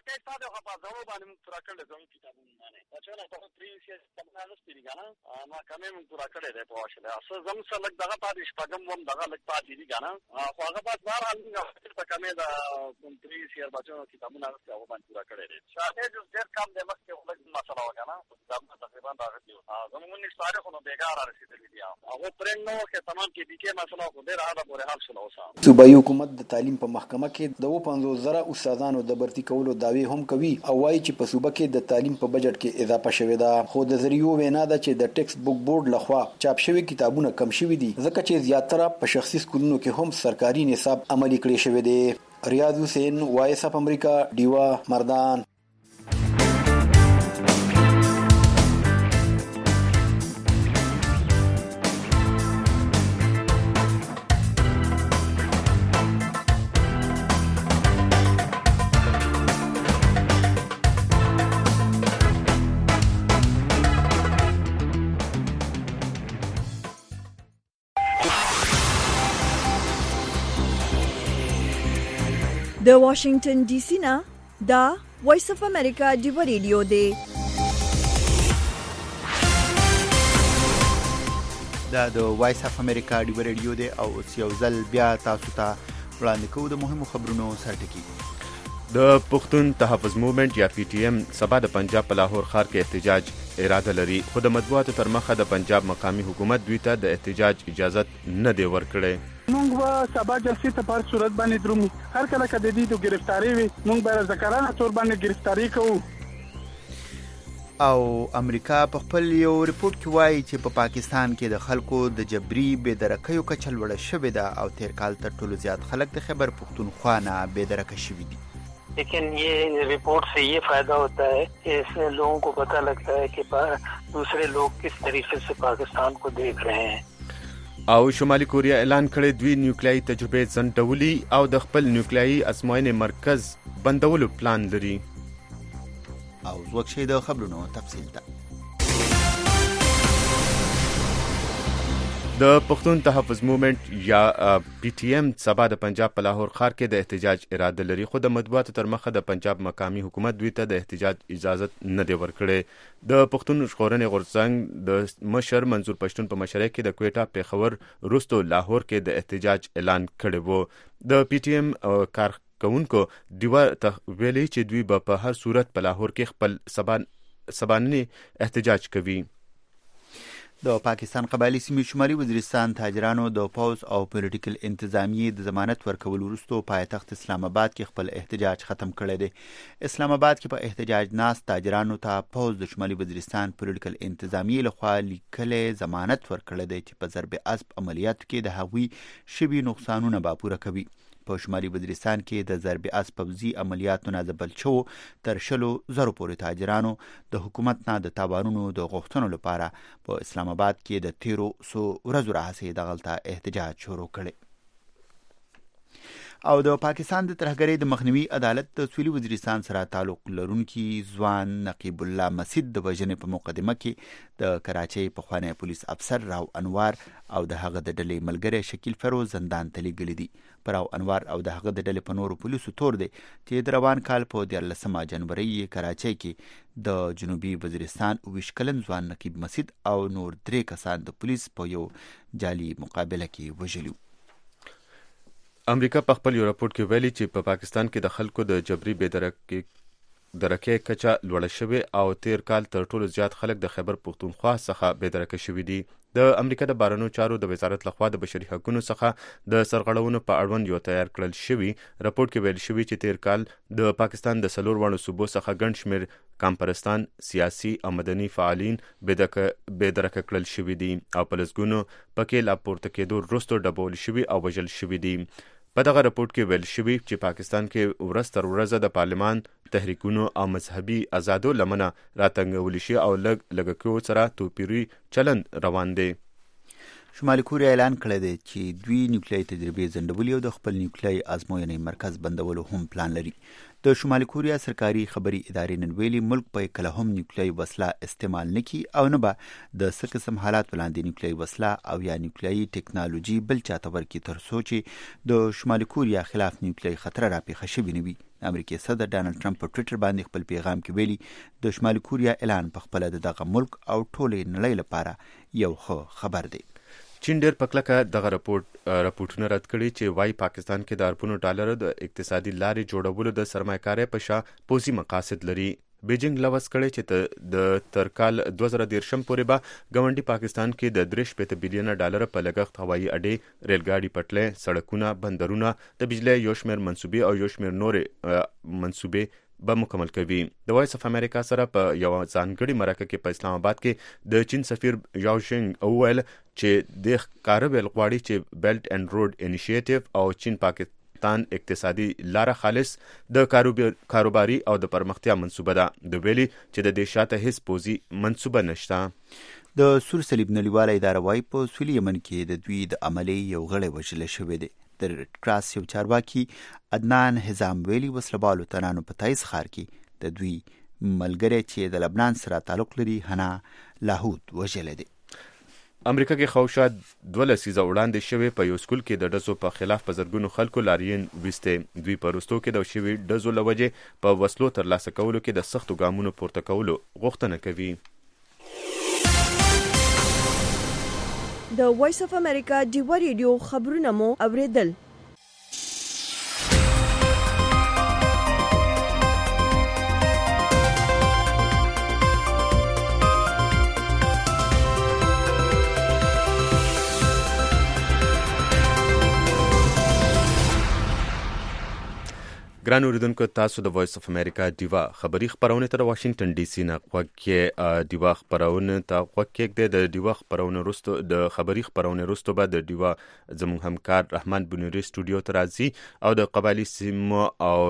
کې تاسو په ځواب باندې موږ پورا کړل زموږ کتابونه باندې چې نه په پریویس کتابونه نشته دي کنه ما کومه موږ پورا کړل دی په واشه اساس زموږ سره لږ دغه پاتې شپږم وم دغه لږ پاتې دي کنه خو هغه په بار حال په کومه د پریویس یې بچو کتابونه هغه باندې پورا کړل دي شاته د ډېر کم د مخ کې ولګ مسله وکنه دا تقریبا دا غوډي زموږ نن ساره خو بیګار رسیدلې دي هغه پرنګ نو کې تمام کې بي کې مسله خو ډېر عادت پورې حل شول اوسه صوبایي حکومت د تعلیم په محکمه کې د 50,000 استادانو د برتي کولو دعوی هم کوي او وايي چې په صوبه کې د تعلیم په بجټ کې اضافه شوې ده خو د ذریعو وینا ده چې د ټیکس بوک بورډ لخوا چاپ شوی کتابونه کم شوي دي ځکه چې زیاتره په شخصي سکولونو کې هم سرکاري نصاب عملي کړی شوی دی ریاض حسین وایس اف امریکا دیوا مردان د واشنگټن ډي سي نه دا وایس اف امریکا دیو ریډیو دی دا د وایس اف امریکا دیو ریډیو دی او اوس یو ځل بیا تاسو ته وړاندې کوو د مهمو خبرونو سرټکی د پښتون تحفظ موومېنټ یا پی ټی ایم سبا د پنجاب په لاهور ښار کې احتجاج اراده لري خو د مطبوعاتو تر مخه د پنجاب مقامي حکومت دوی ته د احتجاج اجازه نه دی ورکړی مونږ به سبا جلسې ته په صورت باندې درومو هر کله چې د دې د گرفتاری وي مونږ به ذکرانه تور باندې گرفتاری کوو او امریکا په خپل یو ریپورت کې وایي چې په پاکستان کې د خلکو د جبري بېدرکیو کچه لوړه شوې ده او تیر کال تر ټولو زیات خلک د خیبر پختونخوا نه بېدرکه شوي دي लेकिन ये रिपोर्ट से ये फायदा होता है कि इससे लोगों को पता लगता है कि दूसरे लोग किस तरीके से पाकिस्तान को देख रहे हैं او شمالي کوریا اعلان کړی دوی نیوکلیایي تجربې ځنډولي او د خپل نیوکلیایي ازموینې مرکز بندولو پلان لري او وخت شي د خبرونو تفصیل ته د پښتون تحفظ موومېنټ یا پی ټی ایم سبا د پنجاب په لاهور ښار کې د احتجاج اراده لري خو د مطبوعاتو تر مخه د پنجاب مقامي حکومت دوی ته د احتجاج اجازه نه دی ورکړی د پښتون ژغورنې غورځنګ د مشر منظور پښتون په مشرۍ کې د کوټا پیښور وروسته لاهور کې د احتجاج اعلان کړی و د پی ټی ایم کارکونکو دیوا ته ویلي چې دوی به په هر صورت په لاهور کې خپل سبانني احتجاج کوي د پاکستان قبایلی سیمې شمالي وزیرستان تاجرانو د پوز او پولیټیکل انتظامیې د ضمانت ورکول وروسته پایتخت اسلام آباد کې خپل احتجاج ختم کړی دی اسلام آباد کې په احتجاج ناست تاجرانو ته پوز د شمالي وزیرستان پولیټیکل انتظامیې لخوا لیکلې ضمانت ورکړی دی چې په ضرب اسب عملیاتو کې د هغوی شوي نقصانونه به پوره کوي په شمالي وزیرستان کې د ضرب اسب پوځي عملیاتو نه ځپل شوو تر 100,000 پورې تاجرانو د حکومت نه د تاوانونو د غوښتنو لپاره په اسلام آباد کې د 1300 ورځو راهیسې دغلته احتجاج شروع کړی او د پاکستان د ترهګرۍ د مخنیوي عدالت د سویلي وزیرستان سره تعلق لرونکي ځوان نقیب الله مسید د وژنې په مقدمه کې د کراچۍ پخوانی پولیس افسر راو انوار او د هغه د ډلې ملګری شکیل فیروز زندان ته لیږلي دي پر راو انوار او د هغه د ډلې په نورو پولیسو تور دی چې د روان کال په 14 جنوري کراچۍ کې د جنوبي وزیرستان 20 کلن ځوان نقیب مسید او نور 3 کسان د پولیس په یو جعلي مقابله کې وژلي امریکا په خپل یو راپورټ کې ویلي چې په پاکستان کې د خلکو د جبري بېدرکۍ کچه لوړه شوې او تیر کال تر ټولو زیات خلک د خیبر پختونخوا څخه بېدرکه شوي دي د امریکا د بهرنیو چارو د وزارت لخوا د بشري حقوقو څخه د سرغړونو په اړوند یو تیار کړل شوی راپورټ کې ویل شوی چې تیر کال د پاکستان د 4 وړو صوبو څخه ګڼ شمېر کمپرستان سیاسي او مدني فعالین بېدرکه کړل شوي دي او په لسګونو پکې لا پورته کېدو وروسته ډبول شوي او وژل شوي دي په دغه راپورټ کې ویل شوي چې پاکستان کې ورځ تر ورځه د پارلمان تحریکونو او مذهبي آزادو لمنه راتنګول شي او لږکیو سره توپیري چلند روان دی شمالي کوریا اعلان کړی دی چې دوی نیوکلیایي تجربې ځنډولي او د خپل نیوکلیایي ازموینې مرکز بندولو هم پلان لري د شمالي کوریا سرکاري خبري ادارې نن ویلي ملک په کله هم نیوکلیایي وسله استعمال نه کړي او نه به د څه قسم حالات وړاندې نیوکلیایي وسله او یا نیوکلیایي ټیکنالوژي بل چاته ورکړي تر څو چې د شمالي کوریا خلاف نیوکلیایي خطر راپېښه شوي نه وي امریکایي صدر ډانلډ ټرمپ په ټویټر باندې خپل پیغام کې ویلي د شمالي کوریا اعلان په خپل دغه ملک او ټولې نړۍ لپاره یو ښه خبر دی. چین ډېر په کلکه دغه راپورټونه رد کړي چې وايي پاکستان کې د اربونو ډالرو د اقتصادي لارې جوړولو د سرمایه‌کارۍ په شا پوځي مقاصد لري. بیجینګ لوث کړي چې د تر کال 2013 پورې به ګاونډي پاکستان کې د 3 بلین ډالر په لګښت هوایي اډې، ریلګاډي پټلۍ، سړکونه، بندرونه، د بجلی یو شمېر منصوبې او یو شمېر نورې منصوبې به مکمل کوي. د وایس اف امریکا سره په یو ځانګړي مرکه کې په اسلام آباد کې د چین سفیر یاو شینګ وویل چې د کاربل غواړي چې بیلټ اینډ روډ انیشیټیو او چین پاکستان اقتصادي لاره خالص د کاروباري او د پرمختیا منصوبه ده. د ویلي چې د دې شاته هیڅ پوځي منصوبه نشته. د سور صلیب نړیواله اداره وايي په سویلي یمن کې د دوی د عملي یو غړی وژل شوی دی. د ریډ کراس یو چارواکي عدنان حزام ویلي وسلوالو تنانو په تایز ښار کې د دوی ملګری چې د لبنان سره تعلق لري حنا لاهوت وژلی دی. امریکا کې خوشا 12 سیزه وړاندې شوی په یو سکول کې د ډزو په خلاف په زرګونو خلکو لاریون وسته. دوی په وروستو کې د شوی ډزو لوجې په وسلو ترلاسه کولو کې د سختو ګامونو پورته کولو غوښتنه کوي. د وایس اف امریکا ډیوا ریډیو خبرونه مو اوریدل. ګران اوریدونکو، تاسو د وایس اف امریکا ډیوا خبری خبرونه تر واشنگټن ډي سي نه غوږی ډیوا خبرونه ته غوږی د ډیوا خبرونه وروسته د خبری خبرونه وروسته به د ډیوا زموږ همکار رحمان بنوري سټوډیو ته راځي او د قبایلی سیمو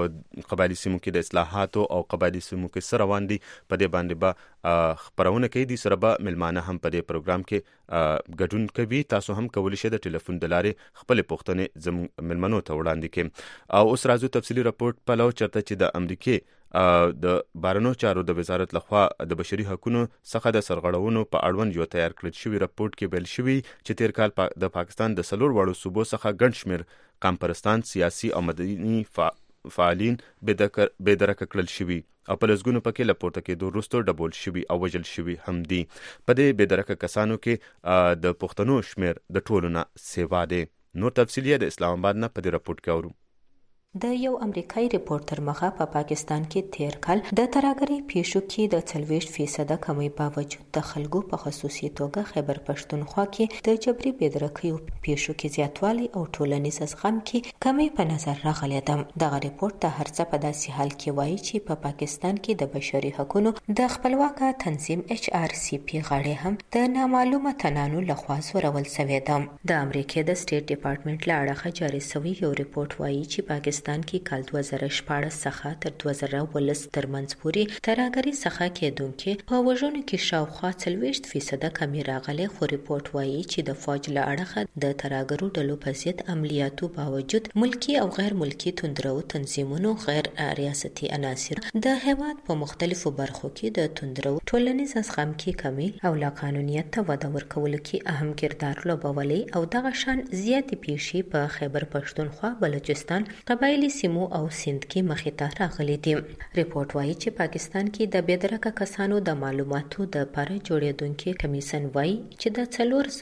کې د اصلاحاتو او قبایلی سیمو کې سره روان دي. په دې باندې به خبرونه کوي. دي سره به ملمانه هم په دې پروګرام کې ګډون کوي. تاسو هم کولی شئ د ټلیفون د لارې خپل پوښتنې زموږ ملمنو ته وړاندې کړئ. او اوس راځو تفصیلی راپور پلو چرته چې د امریکای د بهرنیو چارو د وزارت لخوا د بشري حقوقو څخه د سرغړونو په اړوند یو تیار کړل شوی راپورټ کې ویل شوی چې تیر کال د پاکستان د 4 وړو صوبو څخه ګڼ شمېر قامپرستان، سیاسي او مدني فعالین بېدرکه کړل شوي او په لسګونو پکې له پورته کېدو وروسته ډبول شوي او وژل شوي هم دي. په دې بېدرکه کسانو کې د پښتنو شمېر د ټولو نه سیوا دی. نور تفصیل یې د اسلام آباد نه په دې راپورټ کې اورو. د یو امریکایي ریپورت تر مخه په پاکستان کې تیر کال د ترهګرۍ پیښو کې د 40% کمی باوجود د خلکو په خصوصي توګه خیبر پښتونخوا کې د جبري بېدرکۍ پیښو کې زیاتوالی او ټولنیز زغم کې کمی په نظر راغلی ده. دغه ریپورت د هر څه په داسې حال کې وایي چې په پاکستان کې د بشري حقوقو د خپلواکه تنظیم HRCP غړي هم د نامعلومه تنانو لخوا زورول شوی ده. د امریکای د سټیټ ډپارټمنټ له اړخه جاري شوی یو ریپورت وایي چې پاکستان کې کال 2014 څخه تر 2019 ترمنځ پورې ترهګرۍ څخه کېدونکې په وژنو کې شاوخوا 40% کمی راغلی. خو ریپورت وایي چې د فوج له اړخه د ترهګرو ډلو په ضد عملیاتو باوجود ملکی او غیر ملکی توندرو تنظیمونو، غیر ریاستي عناصر د هیواد په مختلفو برخو کې د توندرو ټولنیز زغم کې کمی او لا قانونیت ته وده ورکولو کې اهم کردار لوبولی او دغه شان زیاتې پیښې په خیبر پښتونخوا، بلوچستان، قبایلی سیمو او سند کې مخې ته راغلي دي. ریپورت وایي چې پاکستان کې د بېدرکه کسانو د معلوماتو د لپاره جوړېدونکي کمیسن وایي چې د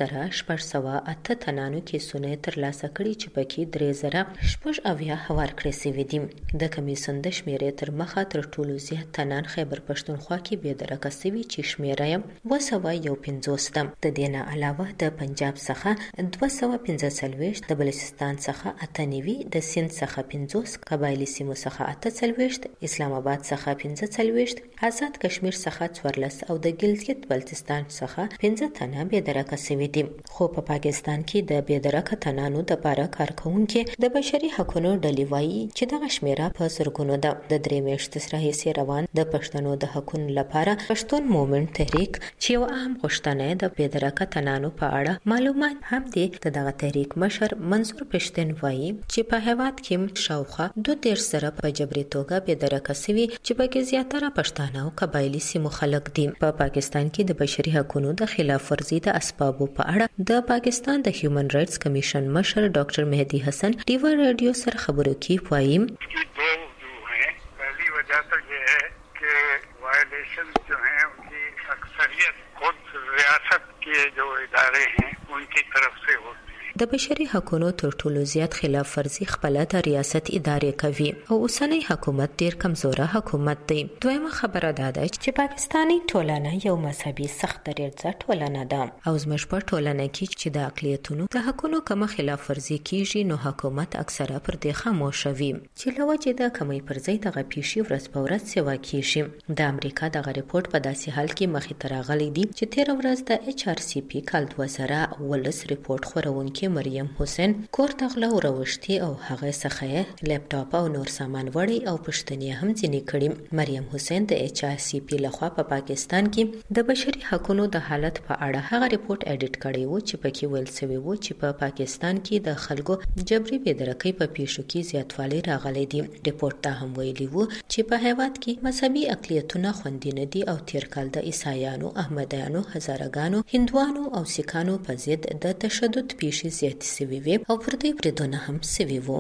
4608 تنانو کیسونه ترلاسه کړي چې پکې 3070 ورکړل شوي دي. د کمیسن د شمیرې تر مخه تر ټولو زیات تنان خیبر پښتونخوا کې بېدرکه شوي چې شمیره یې 250 ده. د دې نه علاوه د پنجاب څخه 245، د بلوچستان څخه 98، د سند څخه 50، قبایلی سیمو څخه 48، اسلام آباد څخه 45، آزاد کشمیر څخه 14 او د ګلګت بلتستان څخه 15 تنه بېدرکه شوي دي. خو په پاکستان کې د بېدرکه تنانو د لپاره کارکونکي د بشري حقوقو ډلې وایي چې دغه شمیره په زرګونو ده. د 3 میاشتې راهیسې روان د پښتنو د حقوقو لپاره پښتون مومنت تحریک چې یو اهم غوښتنه د بېدرکه تنانو په اړه معلومات هم دي. دغه تحریک مشر منظور پښتون وایي چې په هیواد کې شاوخوا 2 سره په جبري توګه بېدرکه شوي چې پکې زیاتره پښتانه او قبایلی سیمو خلک دي. په پاکستان کې د بشري حقوقو د خلاف ورزي د اسبابو په اړه د پاکستان د هیومن رائټس کمیشن مشر ډاکټر مهدي حسن ډیوا رادیو سره خبرو کې وایي ऑर्गेनाइजेशन जो हैं उनकी अक्सरियत खुद रियासत के जो इदारे हैं उनकी तरफ से होती है। د بشري حقوقو تر ټولو زیات خلاف ورزي خپل د ریاست ادارې کوي او اوسنی حکومت ډیر کمزوره حکومت دی. دویمه خبره دا ده چې پاکستاني ټولنه یو مذهبي سخت درجه ټولنه ده او زموږ په ټولنه کې چې د اقلیتونو د حقوقو کوم خلاف ورزي کیږي نو حکومت اکثره پر دې خاموشه وي چې لوجه د کمی پر ځای د غپیشي ورځ په ورځ سیوا کیږي. د امریکا د ریپورت په داسې حال کې مخې ته راغلی دی چې 13 ورځ د HRCP کال 2019 ریپورت خورونکي مریم حسین کور ته غلا وروشتي او هغه څخه لپټاپ او نور سامان وړي او پښتني هم ځینې کړي. مریم حسین د HRCP لخوا په پاکستان کې د بشري حقوقو د حالت په اړه هغه ریپورت اډیټ کړی و چې پکې ویل شوی و چې په پاکستان کې د خلکو جبري بېدرکۍ په پیښو کې زیاتوالی راغلی دی. ریپورت ته هم ویلي و چې په هیواد کې مذهبي اقلیتونه خوندي نه دي او تیر کال د عیسایانو، احمدیانو، هزارګانو، هندوانو او سیکانو په ضد د تشدد پیښې زیاتې سوي وي او پر دې بریدونه هم سوي وو.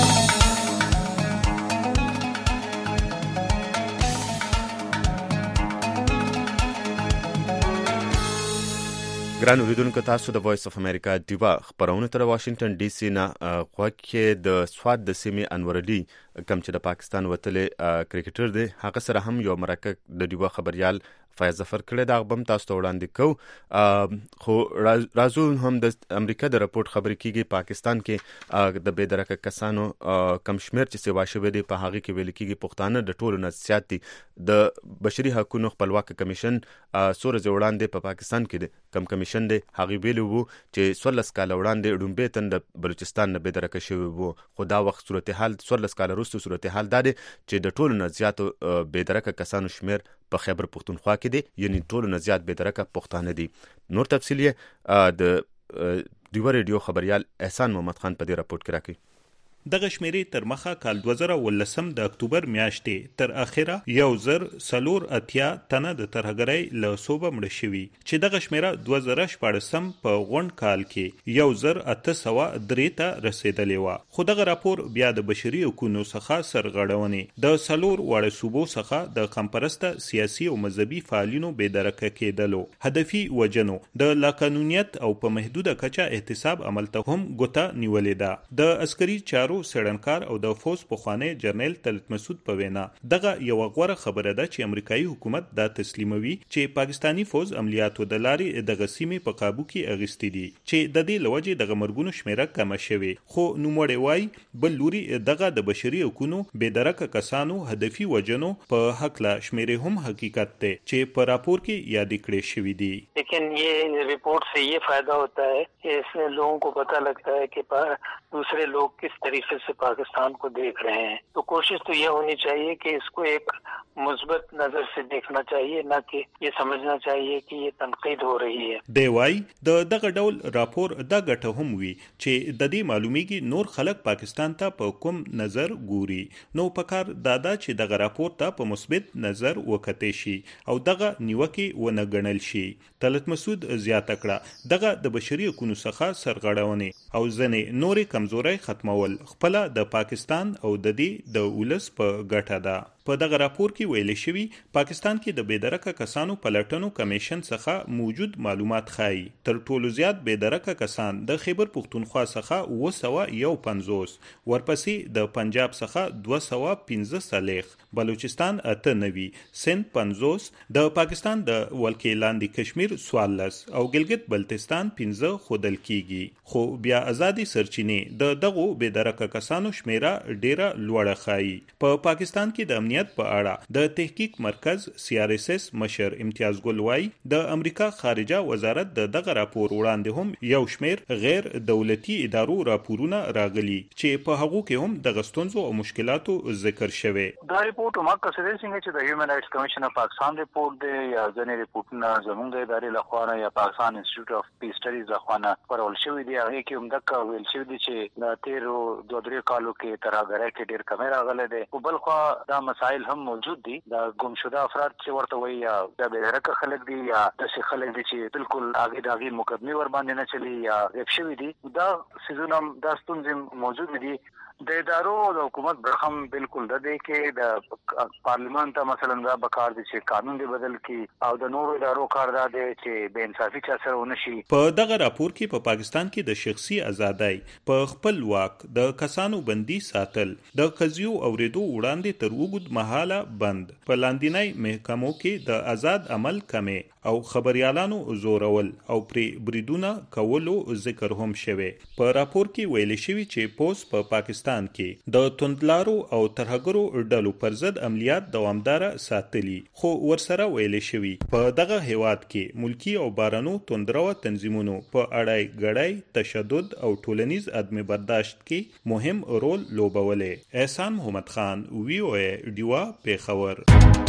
ګران اوریدونکو تاسو د وایس اف امریکا دیوا خبرونه تر واشنگټن ډي سي نه غوښکې د سواد د سیمې انور علي کم چې د پاکستان وتلې کرکټر دی هغه سره هم یو مرکه د دیوا خبريال فیض ظفر کړه دا غبم تاسو ته وړاندې کو خو رازو هم د امریکا د راپورټ خبرې کیږي پاکستان کې د بېدرکه کسانو کم شمیر چې سیوا شوی دی په هغه کې ویل کیږي پښتانه د ټولو نه زیات دي. د بشري حقوقو خپلواک کمیشن سور وړاندې په پاکستان کې کم کمیشن دی هغه ویلو وو چې 14 کال وړاندې ډومبه تن د بلوچستان نه بېدرکه شوی وو خو دا وخت صورتحال 14 کال وروسته صورتحال دا دی چې د ټولو نه زیات بېدرکه کسانو شمیر په خیبر پختونخوا کې دي یعنی ټولو نه زیات بېدرکه پښتانه دي. نور تفصیل د دیوا ریډیو خبريال احسان محمد خان په دې راپورټ کې راکړي. دغه شمیرې تر مخه کال 2019 د اکتوبر میاشتې تر اخره 1084 تنه د ترهګرۍ له صوبه مړه شوي چې دغه شمیره 2014 په غونډ کال کې 1803 ته رسیدلې وه. خو دغه راپور بیا د بشري حقوقو څخه سرغړونې د څلور واړه صوبو څخه د قمپرسته سیاسي او مذهبي فعالینو بېدرکه کېدلو، هدفي وجنو، د لاقانونیت او په محدوده کچه احتساب عمل ته هم ګوته نیولې ده. د عسکري چارو سړنکار او د فوز پخوانی جرنیل طلعت مسعود په وینا دغه یو غوره خبره ده چې امریکایي حکومت دا تسلیموي چې پاکستانی فوز عملیاتو د لارې د غسیمې په قابو کې اغستې دي چې د دې لوجې د مرګونو شمیره کم شوي. خو نوموړی وای بل لوري دغه د بشري حقوقو بېدرکه کسانو هدفي وجنو په حق لا شمیره هم حقیقت ده چې په راپور کې یاد کړی شوی دی. لیکن یہ رپورٹ سے یہ فائدہ ہوتا ہے کہ اس میں لوگوں کو پتہ لگتا ہے کہ دوسرے لوگ کس طریقے سے پاکستان کو دیکھ رہے ہیں. تو کوشش تو یہ ہونی چاہیے کہ اس کو ایک مثبت نظر سے دیکھنا چاہیے، نہ کہ یہ سمجھنا چاہیے کہ یہ تنقید ہو رہی ہے. دی وای د دغه ډول راپور دا ګټه هم وي چې د دې معلومیږي نور خلک پاکستان ته په کوم نظر ګوري. نو پکار دادا چې دغه راپور ته په مثبت نظر وکړي شي او دغه نیوکه ونه ګڼل شي. طلعت مسعود زیاته کړه دغه د بشري حقوقو څخه سرغړونې او ځنې نورې کمزورۍ ختمول خپل د پاکستان او د دې د ولس په ګټه ده. په دغه راپور کې ویل شوی پاکستان کې د بېدرکه کسانو پلټنو کمیشن څخه موجود معلومات ښایي تر ټولو زیات بېدرکه کسان د خیبر پختونخوا څخه 251 ورپسې د پنجاب څخه 215 بلوچستان 98 سند 50 د پاکستان د ولکې لاندې کشمیر 14 او ګلګت بلتستان 15 خودل کیږي. خو بیا ازادي سرچینې د دغو بېدرکه کسانو شمیره ډیره لوړه ښایي. په پاکستان کې د په اړه د تحقیق مرکز CRSS مشر امتیاز ګل وای د امریکا خارجه وزارت دغه راپور وړاندې هم یو شمیر غیر دولتي ادارو راپورونه راغلي چې په هغه کې هم د غستونزو او مشکلاتو ذکر شوی. دا ریپورت ما کسره څنګه چې د هیومن رائټس کمیشن اف پاکستان ریپورت دی یا ځنې ریپورتونه زموږ د ادارې لخوا یا پاکستان انسټیټیوټ اف پیس سټډیز لخوا خپرول شوی دی. هغه کې هم دغه ویل شوی دی چې د 13 کالو کې ترهګرۍ کې ډیر کم راغله دی. او بل خو دا مسائل هم موجود دي. دا گمشده افراد چې ورته وایي یا د بېدرکه خلک دي یا داسې خلک دي چې بالکل هغې مقدمې ور باندې نه چلي یا ریپ شوي دي. دا سیزونه دا ستونزې موجود دي د ادارو د حکومت برخم بالکل د دې کې د پارلیمان ته مثلا دا بکار دي چې قانون دی بدل کی او د نورو ادارو کار دا دی چې بے انصافي چا سره ونشي. په دغه راپور کې په پاکستان کې د شخصي ازادۍ په خپل واک د کسانو بندي ساتل د قضیو اوریدو وړاندې تر وګد مهاله بند په لاندینی محکمو کې د آزاد عمل کمې او خبريالانو زورول او پری بریدونه کولو ذکر هم شوی. په راپور کې ویل شوی چې پوس په پاکستان کې د توندلارو او ترهګرو ډلو پر ضد عملیات دوامدار ساتلي، خو ورسره ویل شوی په دغه هیواد کې ملکی او بارانو توندرو تنظیمونو په اړای غړای تشدد او ټولنیز عدم برداشت کې مهم رول لوبولې. احسان محمد خان، VOA ډیوا پیښور.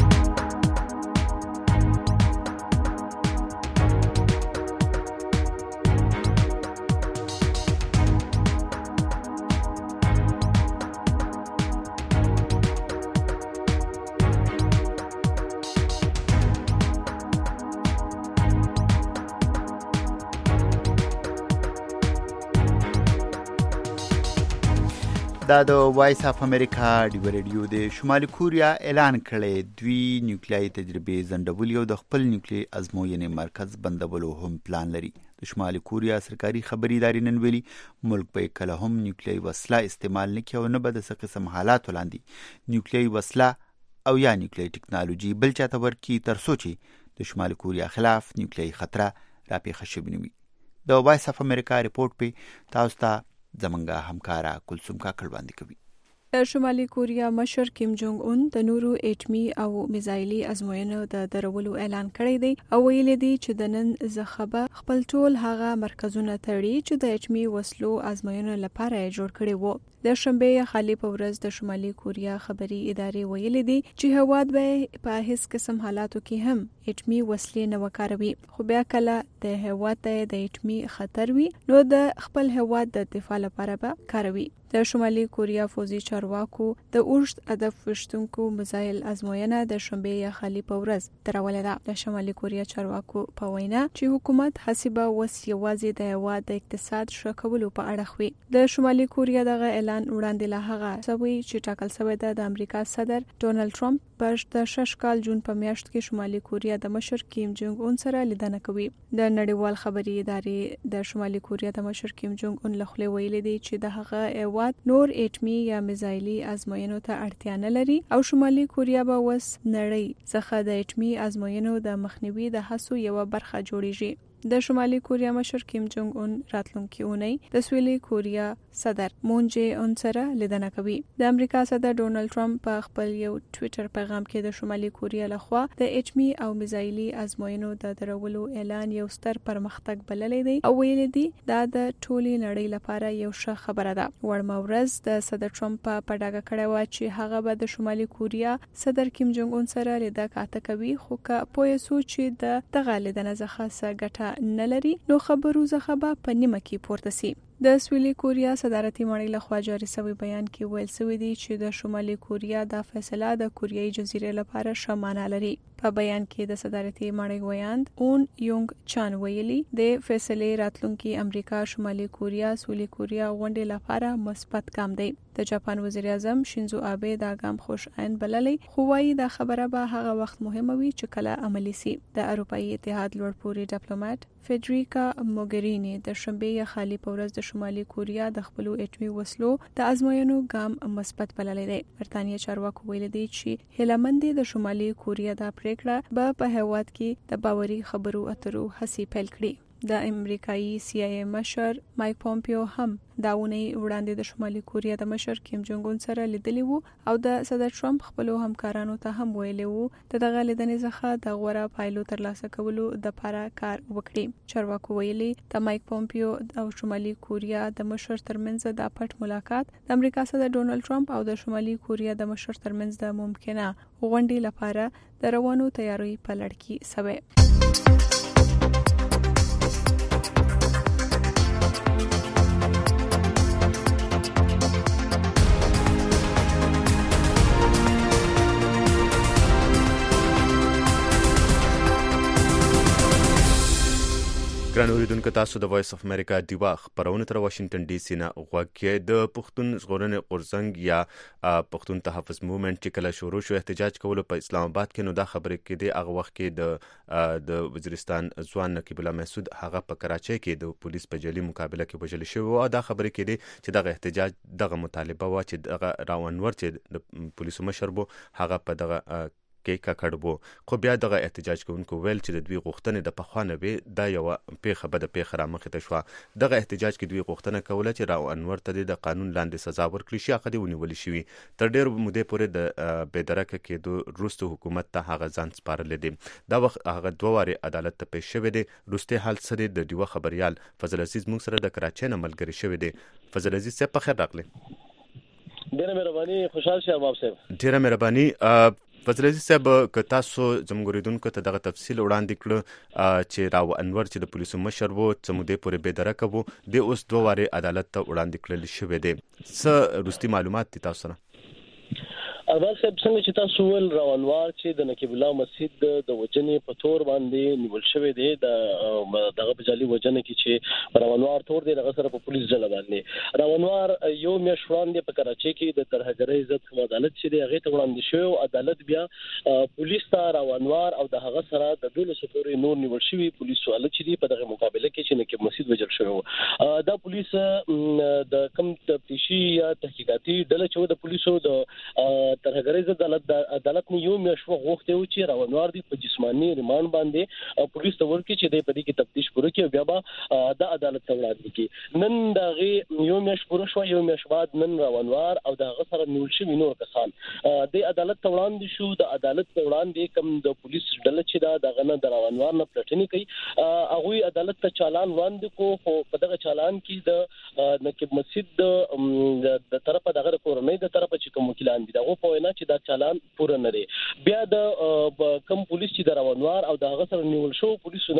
دا د وایس اف امریکا ډیو ریډیو د شمالي کوریا اعلان کړی دوی نیوکلیایي تجربې ځنډولې او د خپل نیوکلیایي ازموینې مرکز بندولو هم پلان لري. د شمالي کوریا سرکاري خبري ادارې نن ویلي ملک به کله هم نیوکلیایي وسله استعمال نه کوي او نه به د څه قسم حالات وړاندې نیوکلیایي وسله او یا نیوکلیایي ټکنالوژي بل چاته ورکړي تر څو چې د شمالي کوریا خلاف نیوکلیایي خطر راپېښه شوې نه وي. د وایس اف امریکا ریپورت په تاسو ته زمونږه همکارا کلثوم کاکړ باندې کوي. شمالي کوریا مشر کیم جونګ اون د نورو اټمی او میزایلي ازموینو د درولو اعلان کړی دی او ویلي دی چې د نن زخبه خپل ټول هغه مرکزونه تړي چې د اټمی وسلو ازموینو لپاره جوړ کړي وو. د شنبه خالی په ورځ د شمالي کوریا خبري ادارې ویلي دي چې هواد به په هیڅ قسم حالاتو کې هم اټمی وسلې نه وکاروي، خو بیا کله د هواد ته د اټمی خطر وي نو د خپل هواد د دفاع لپاره به کاروي. د شمالي کوریا فوزي چارواکو د اوږد هدف وشتونکو میزایل ازموینه د شنبه خالی په ورځ درولې ده. د شمالي کوریا چارواکو په وینا چې حکومت حسابه وس یوازې د هواد د اقتصاد شکولو په اړه خوي. د شمالي کوریا دغه اعلان وړاندې له هغه سوي چې ټاکل شوی د امریکا صدر ډونالد ټرمپ په 6 کال جون په میاشت کې شمالي کوریا د مشر کیم جونګ اون سره لیدنه کوي. د نړیوال خبري ادارې د شمالي کوریا د مشر کیم جونګ اون لخوا ویلي دي چې د هغه نور اټمی یا میزایلي ازموینو ته اړتیا نه لري او شمالي کوریا به وس نړۍ څخه د اټمی ازموینو د مخنیوي د هڅو یو برخه جوړیږي. د شمالي کوریا مشر کیم جونګ اون راتلونکي اونۍ د سویلي کوریا صدر مون جې اون سره لیدنه کوي. د امریکا صدر ډونالد ټرمپ په خپل یو ټوئیټر پیغام کې د شمالي کوریا لخوا د اټمی او میزایلي ازموینو د درولو اعلان یو ستر پرمختګ بللی دی او ویلي دی دا د ټولي نړۍ لپاره یو ښه خبره ده. وړمه ورځ د صدر ټرمپ په ډاګه کړی و چې هغه به د شمالي کوریا صدر کیم جونګ اون سره لیدنه کاته کوي، خو که پوه سو چې د دغه لیدنه څخه څه ګټه نه لري نو خبرو څخه به په نیمه کې پورته سي. د سویلي کوریا صدارتي مړی لخوا جاري شوی بیان کې ویل شوی دی چې د شمالي کوریا د فیصله د کوریایي جزیرې لپاره شمانه لري. په بیان کې د صدارتي مړی ویاند اون یونګ چان ویلي د فیصلې راتلونکي امریکا شمالي کوریا سویلي کوریا غونډې لپاره مثبت ګام دی. د جاپان وزیر اعظم شینزو آبه دا ګام خوش عین بللی، خو وايي دا خبره به هغه وخت مهمه وي چې کله عملی سي. د اروپאי اتحاد لوړپوړي ډیپلوماټ فیډریکا موګرینی د شنبه خالی په ورځ د شمالي کوریا د خپل اټمی وسلو د ازموینو ګام مثبت بللی دی. برتانیې چارواکو ویل دي چې هلمند د شمالي کوریا د پریکړه په هیواد کې د باوري خبرو اترو هڅې پیل کړي. د امریکایي CIA مشر مایک پومپیو هم داونی وړاندې د شمالي کوریا د مشر کیم جونګ اون سره لیدلی وو او د صدر ټرمپ خپل همکارانو ته هم ویلي وو د دغه لیدنې څخه د غوړه پایلو ترلاسه کولو د لپاره کار وکړي. چارواکو ویلي د مایک پومپیو او شمالي کوریا د مشر ترمنځ د پټ ملاقات د امریکا صدر ډونالد ټرمپ او د شمالي کوریا د مشر ترمنځ د ممکنه غونډې لپاره د روانو تیاری په لړ کې سوي. ګران اوریدونکو تاسو د وایس اف امریکا دیوا خبرونه تر واشنگټن ډي سي نه غوږی د پښتون ژغورنې غورځنګ یا پښتون تحفظ موومېنټ چې کله شروع شو احتجاج کولو په اسلام آباد کې، نو دا خبرې کې د هغه وخت کې د وزیرستان ځوان نقیب الله محسود هغه په کراچۍ کې د پولیس په جلي مقابله کې وژل شوی و. دا خبرې کې دي چې دغه احتجاج دغه مطالبه و چې دغه راونور چې د پولیسو مشر بو هغه په دغه کې ککړ بو، خو بیا دغه احتجاج کوونکو ویل چې د دوی غوښتنې د پخوانه وي دا یو پیښه به د پیښه رامخې ته شوه. دغه احتجاج کې دوی غوښتنه کوله چې راو انور ته د قانون لاندې سزا ورکړي شي، هغه دې ونیول شوي. تر ډېر مودې پورې د بېدرکه کېدو وروسته حکومت ته هغه ځان سپارلی دی. دا وخت هغه 2 وارې عدالت ته پیش شوی دی. وروستی حال څه دی؟ د ډیوه خبریال فضل عزیز موږ سره د کراچۍ نه ملګری شوی دی. فضل عزیز صاحب په خیر راغلی. ډېره مهرباني، خوشحال شه باب صاحب. ډېره مهرباني. فضل عزیز صاحب که تاسو زموږ اوریدونکو ته دغه تفصیل وړاندې کړه چې راو انور چې د پولیسو مشر و څه مودې پورې بېدرکه و، د اوس 2 وارې عدالت ته وړاندې کړل شوی دی. څه وروستي معلومات دي تاسو سره؟ اول صاحب څنګه چې تاسو ول راو انور چې د نقیب الله مسجد د وجنې په تور باندې نیول شوی دی، دغه په جالي وجنه کې چې راو انور تور دی دغه سره په پولیس ځله باندې راو انور یو میاشت وړاندې په کراچۍ کې د ترهګرۍ عزت عدالت چې دی هغه ته وړاندې شو. عدالت بیا پولیس ته راو انور او د هغه سره د 12 پورې نور نیول شوی پولیسو ال چې دی په دغه مقابله کې چې نقیب مسجد وجل شوی. دا پولیس د کم تفتیشي یا تحقیقاتي ډله چې د پولیسو د ترهګرۍ عدالت نه یو میاشت غوښته و چې راو انور دی په جسمانی ریماند باندې پولیس ته ورکړي چې د پدې کې تفتیش پوره کړي او بیا به د عدالت ته وړاندې کړي. نن دغه یو میاشت پوره شو، یو میاشت بعد نن راو انور او دغه سره نیول شوی نور کسان د عدالت ته وړاندې شو. د عدالت ته وړاندې کوم د پولیس ډله چې دغه نه د راو انور نه پلټنې کوي هغه عدالت ته چالان وړاندې کو، خو په دغه چالان کې د نقیب مسجد د طرفه دغه کورنۍ د طرفه چې کوم وکیلان دي دغه په نه چې دا چالان پوره نه دی. بیا د کم پولیس چې د راو انور او د هغه سره نیول شو پولیسونه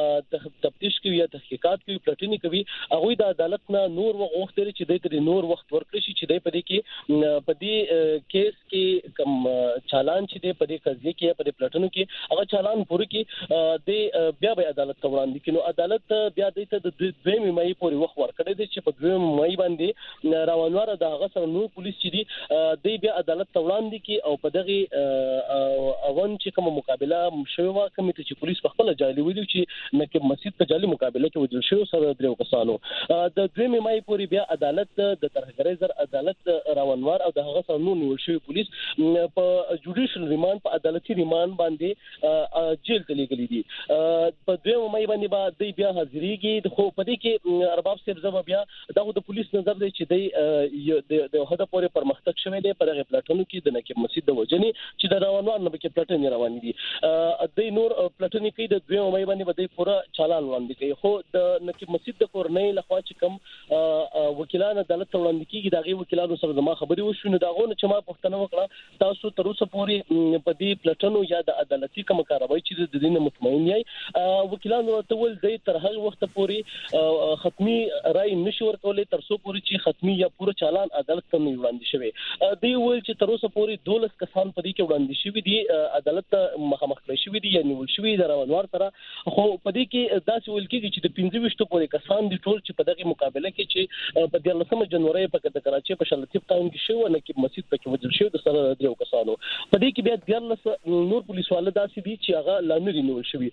تفتیش کوي یا تحقیقات کوي پلټنې کوي، هغه د عدالت نه نور وغوښتل چې د دې نور وخت ورکړي شي چې د پدې کې په دې کیس کې کم چالان چې د پدې قضیه کې په دې پلټنو کې هغه چالان پوره کې د بیا به عدالت ته وړاندې کینو. عدالت بیا د 2 مې پورې وخت ورکړي دي چې په 2 مې باندې راو انور د هغه سره نور پولیس چې دی د بیا عدالت ته وړاندې کی او په دغه اون چې کوم مقابله شوی و کوم چې پولیس په خپل جالي ویلو چې نقیب مسجد په جالي مقابله کې وجل شو سره درو کسانو د 2 مې پورې بیا عدالت د ترهګرۍ زر عدالت راو انور او د هغه سره نور نیول شوی پولیس په جوډیشل ریماند په عدالتي ریماند باندې جیل ته لېږلي دي. په 2 مې باندې با د بیا حاضرېږي، خو په دې کې ارباب صاحب زما بیا دغه د پولیس نظر دی چې د هدا پورې پرمختګ شوی دی په دغه پلاتونو کې د نقیب مسجد د وجنې چې د راو انور نه کې پلاتونې روان دي. د نور پلاتونې کې د 2 مې باندې به پورا چالان وړاندې کوي، خو د نقیب مسجد د کورنۍ لخوا چې کوم وکیلان عدالت ته وړاندې کیږي دغه وکیلانو سره زما خبري وشو نو داغه چې ما پوښتنه وکړه تاسو تر اوسه پورې په دې پلاتونو یا د عدالتي کوم کاروایی چې د دینه مطمئن یې وکیلانو ته ول د تر هغه وخت پورې ختمي رائے نشي ورکولې تر څو پورې چې ختمي یا پوره چالان عدالت ته نه وړاندې شوی. دی ول چې تر اوسه پورې 12 کسان په دې کې وړاندې شوی دي عدالت ته مخامخ کړی شوی دي یا نیول شوی د راو انور سره، خو په دې کې داسې ول کېږي چې د 25 پورې کسان دي ټول چې په دغه مقابله کې چې په 13 جنوري په کراچۍ په شلتیب ټاون کې شو نقیب مسجد په وجل شو د سره درو کسانو. په دې کې بیا 14 نور پولیسوال داسې دي چې هغه لاندې نیول شوی،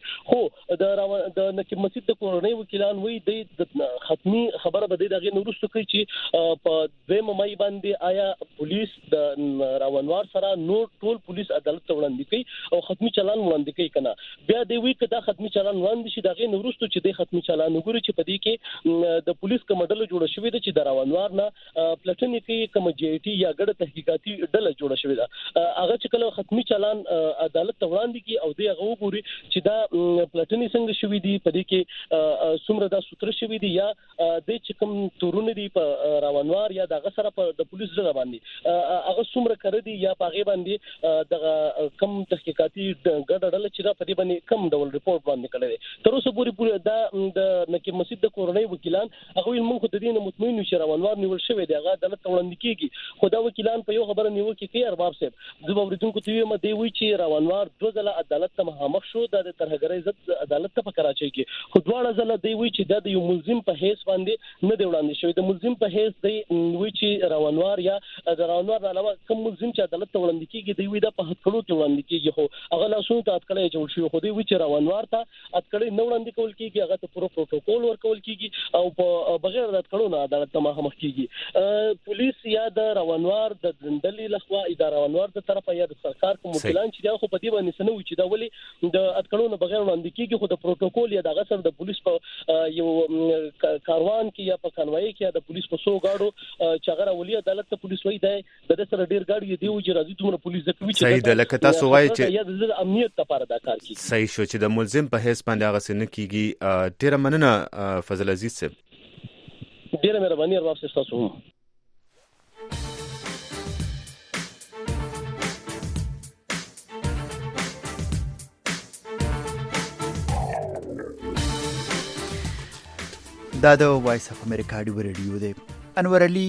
خو د نقیب مسجد د کورنۍ وکیلان وایي د ختمي خبره به دغه نورستو کوي چې په 2 مې باندې آیا پولیس د راو انور سره نور ټول پولیس عدالت ته وړاندې کوي او ختمي چالان وړاندې کوي کنه. بیا دی وی کدا ختمي چالان وړاندې شي دغه نورستو چې د ختمي چالان وګوري چې په دې کې د پولیس کمډل جوړ شوی دی چې د راو انور نه پلاتونې کې کوم جی ټي یا ګډ تحقیقاتي ډله جوړ شوی ده هغه چې کله ختمي چالان عدالت ته وړاندې کی او دی هغه وګوري چې دا پلاتونې څنګه شوی دی په دې کې څومره دا سوتره شوی دی یا د چې کوم تورونه دی په راو انور یا دغه سره په د پولیس ځای باندې هغه څومره کړی دی یا په هغه باندې دغه کم تحقیقاتي ګډ ډله چې دا په دې باندې کم ډول ریپورت باندې کړی دی. تر اوسه پورې دا د نقیب مسجد د کورنۍ وکیلان هغه موږ د دې نه مطمئن یو چې راو انور نیول شوی دی هغه عدالت ته وړاندې کیږي، خو دا وکیلان په یو خبره نیول کې ارباب صاحب د اوریدونکو ته ویمه دی وی چې روانوار دوه ځله عدالت ته مخامخ شو د ترهګرۍ ضد عدالت ته په کراچۍ کې خو دواړه ځله دی وی چې د یو ملزم په حیث باندې نه دی وړاندې شوی د ملزم په حیث دی وی چې روانوار یا د روانوار علاوه کوم ملزم چې عدالت ته وړاندې کیږي دی وی د په هټکړو کې وړاندې کیږي خو هغه لاسونو ته اټکړې جوړ شي خو دی وی چې روانوار ته اټکړې نه وړاندې کول کیږي هغه ته پوره پروتوکول ورکول کیږي او په بغیر د اټکړو نه عدالت ته مخامخ کیږي پولیس یا د روانوار د دندلې لخوا اداره روانوار د طرفه یا د سرکار کوم وکیلان چې دا خو په دې باندې سنوي چې دا ولي د اټکړو نه بغیر وړاندې کیږي خو د پروتوکول یا د غسر د پولیس په یو کاروان کې یا په کانوای کې یا د پولیس په سو گاډو چې هغه ولي عدالت ته پولیس وایي د سره ډیر گاډي دی چې راځي دومره پولیس د کوي صحیح د لکه تاسو وایي چې یا د امنیت لپاره دا کار کوي صحیح شو چې د ملزم په حیث باندې هغه سن کیږي ډیر مننه فضل عزیز صاحب ډیره مهرباني ارباب صاحب تاسو دا د وایس اف امریکا ډیو ریډیو دی انور علي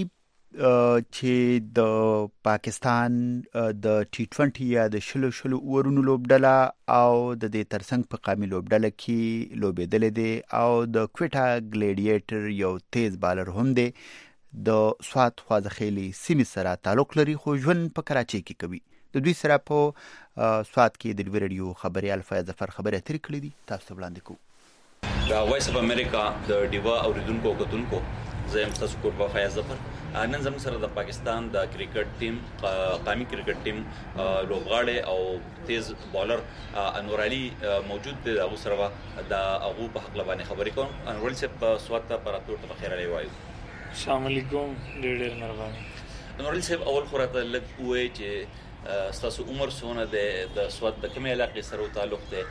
چې د پاکستان د T20 یا د شلو ورونو لوبډله او د دې ترڅنګ په قامي لوبډله کې لوبېدلې دي او د کوټا ګلیډیټر یو تیز بالر هم دی د سوات خوازخیلي سیمې سره تعلق لري خو ژوند په کراچۍ کې کوي د دوی سره په سوات کې د ریډیو خبريال فیاض ظفر خبرې اترې کړې دي تاسو وړاندې کوو د وایس اف امریکا د ډیوا اوریدونکو کتونکو زم تاسو کو په فیاض ظفر نن زموږ سره د پاکستان د کرکټ ټیم قومي کرکټ ټیم لوبغاړي او تیز بالر انور علي موجود دی هغه سره د هغه په حق لبانه خبرې کوم انور علي صاحب سوات ته پراتور ته بخیر علي وایو السلام علیکم ډېر مهرباني انور علي صاحب اول خورته لږ وې چې ستاسو عمر سونه د سوات د کومه علاقې سره تعلق دی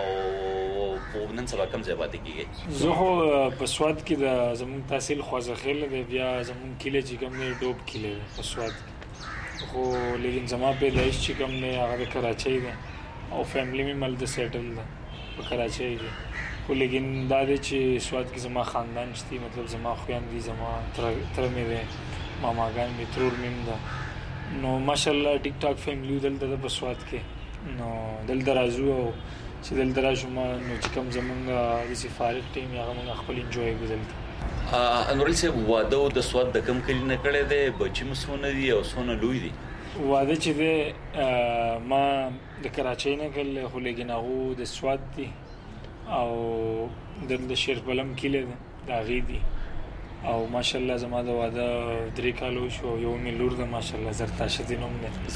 او په نن سبا کوم ځای باندې کیږي زه خو په سوات کې د زمون تحصیل خوازخیل دی بیا زمون کله چې کوم نه ډوب کله په سوات خو لیکن زما په لایش چې کوم نه هغه کراچۍ دی او فیملی می مل د سیټل ده په کراچۍ کې خو لیکن دا دی چې سوات کې زما خاندان شتي مطلب زما خويان دي زما تر مې ده ماماګان می ترور مم ده نو ماشاءالله ټیک ټاک فیملی دلته په سوات کې نو دلته راځو او چې دلته راشو ما نو چې کوم زمونږ د سفارت ټیم یا موږ خپل انجوای وکړل انور علي صاحب واده د سوات د کم کلی نه کړی دی بچی مسونه دي او سونه لوی دي واده چې دی ما د کراچۍ نه کړل خو لیکن هغه د سوات دي او د شیرپلم کلی دا غي دي او ماشاءالله زما د واده 3 کالو شو یو ملور د ماشاءالله زرتاشه دینوم ده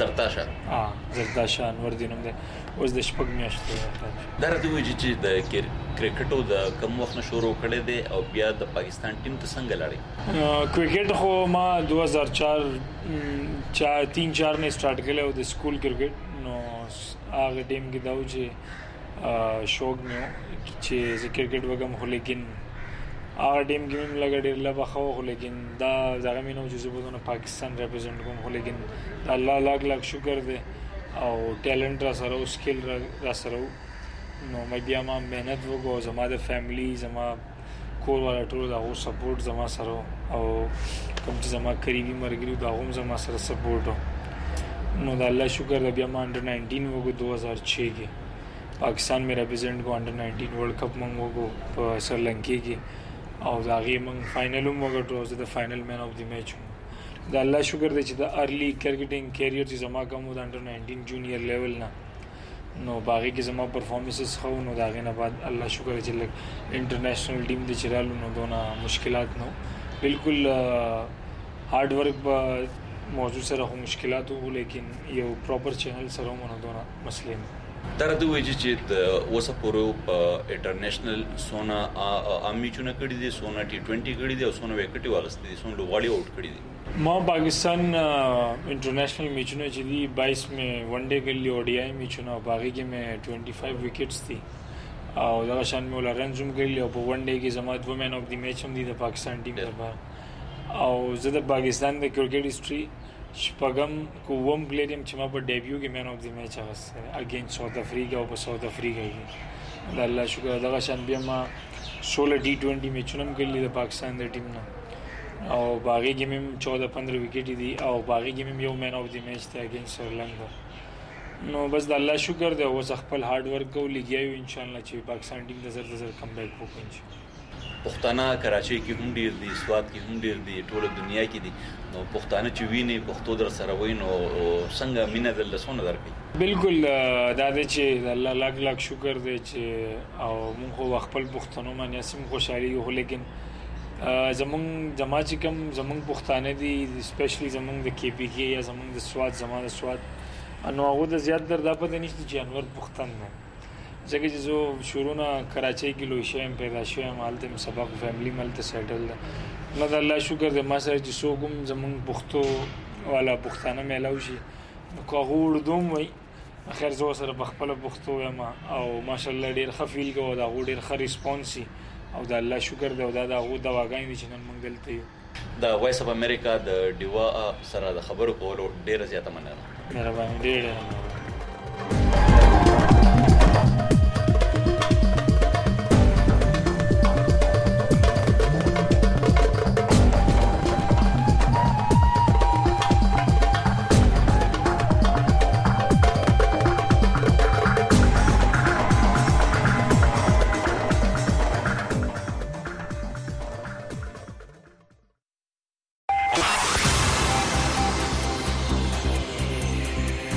زرتاشه انور دینوم ده اوس د شپږ میاشتې درته وایي چې د کرکټو د کم وخت شروع کړي دي او بیا د پاکستان ټیم ته څنګه لاړې کرکټ خو ما 2004 3-4 نه سٹارټ کړل د سکول کرکټ نو هغه ټیم کې دا و چې شوق مې چې زه کرکټ وګم خو لیکن هغه ټیم کې مې لګا ډېر لا بخو خو لیکن دا ځکه مې نو چې زه بده پاکستان ریپرزینټ کوم خو لیکن الله لاک شکر دی او ټیلنٹ را سره او سکل را سره نو مې بیا ما مهنت وکړو زما د فیملی زما کور والا ټول دا او سپورټ زما سره او کوم چې زما قریبي مرګري دا هم زما سره سپورټ نو دا الله شکر دی بیا ما انډر 19 وکړو 2006 کې پاکستان مې ریپرزینټ کو انډر 19 ورلد کپ مونږ وکړو په سرلنکي کې او دا غي مونږ فائنل هم وګټو د فائنل مین اف دی میچ دا الله شکر دی چې د ارلی کرکټینګ کیریئر چې زما کوم د انډر 19 جونیئر لیول نه نو باغی کې زما پرفارمنسز خو نو دا غي نه بعد الله شکر چې انټرنیشنل ټیم د چرالو نو دونه مشکلات نو بالکل هارد ورک په موضوع سره هم مشکلات وو لیکن یو پراپر چینل سره مونږ دونه مسلې درته وایي چې د اوسه پورې په انټرنیشنل سونا امي چونه کړی دي سونا T20 کړی دي او سونا وکټي واغستې دي سونا لوغاړي آوټ کړی دي ما پاکستان انټرنیشنل میچونه چې دي 22 میں ون ډے کړلی او ډي آی میچونه باغی کې مې 25 وکټس دي او دا شان مې ول رنز هم کړلی او په ون ډے کې زما د ومن اف دی میچ هم دي د پاکستان ټیم لپاره او زه د پاکستان د کرکټ هیستوري شپږم کوم پلیئر چې ما په ډیبیو کې مین اف دی میچ اغسته اگین ساوث افریقا او په ساوث افریقا کې الله شکر دا شان بیا ما 16 T20 میچونه هم کړلي د پاکستان د ټیم نه او باغی کې مم 14-15 وکټ دي او باغی کې مم یو مین اف دی میچ ته اگینست سریلانکا. نو بس د الله شکر دی او خپل هارد ورک کو لګیایو ان شاء الله چې پاکستان ټیم د زر کم بیک وکړي. پښتانه کراچۍ کې هم ډیر دي، سوات کې هم ډیر دي، ټول دنیا کې دي. نو پښتانه چې ویني پښتو در سره وینو څنګه مینه د لسونه درکې. بالکل دا د چې الله لاک شکر دی چې او موږ خپل پښتنو باندې سم خوشالي یو، لیکن زمونږ جما چې کوم زمونږ پښتانه دي سپیشلی زمونږ د کې پی کې یا زمونږ د سواد زمانه سواد نو هغه د زیات در دا پته نشته چې انور پښتون نه ځکه چې زه شروع نه کراچۍ کې لوی شوم، پیدا شوم، هلته مې سبق فیملی ملته سیټل ده. نو د الله شکر دی ما سره چې څوک هم زمونږ پښتو والا پښتانه میلاو شي نو که هغه اردو هم وایي خیر زه سره په خپله پښتو یم او ماشاءالله ډېر ښه فیل کوو، د هغو ډېر ښه ریسپانس وي او د الله شکر دی او دا د هغو دواګانې دي چې نن موږ دلته یو. د وایس اف امریکا د ډیوا سره د خبرو کولو ډېره زیاته مننه. مهرباني ډېره.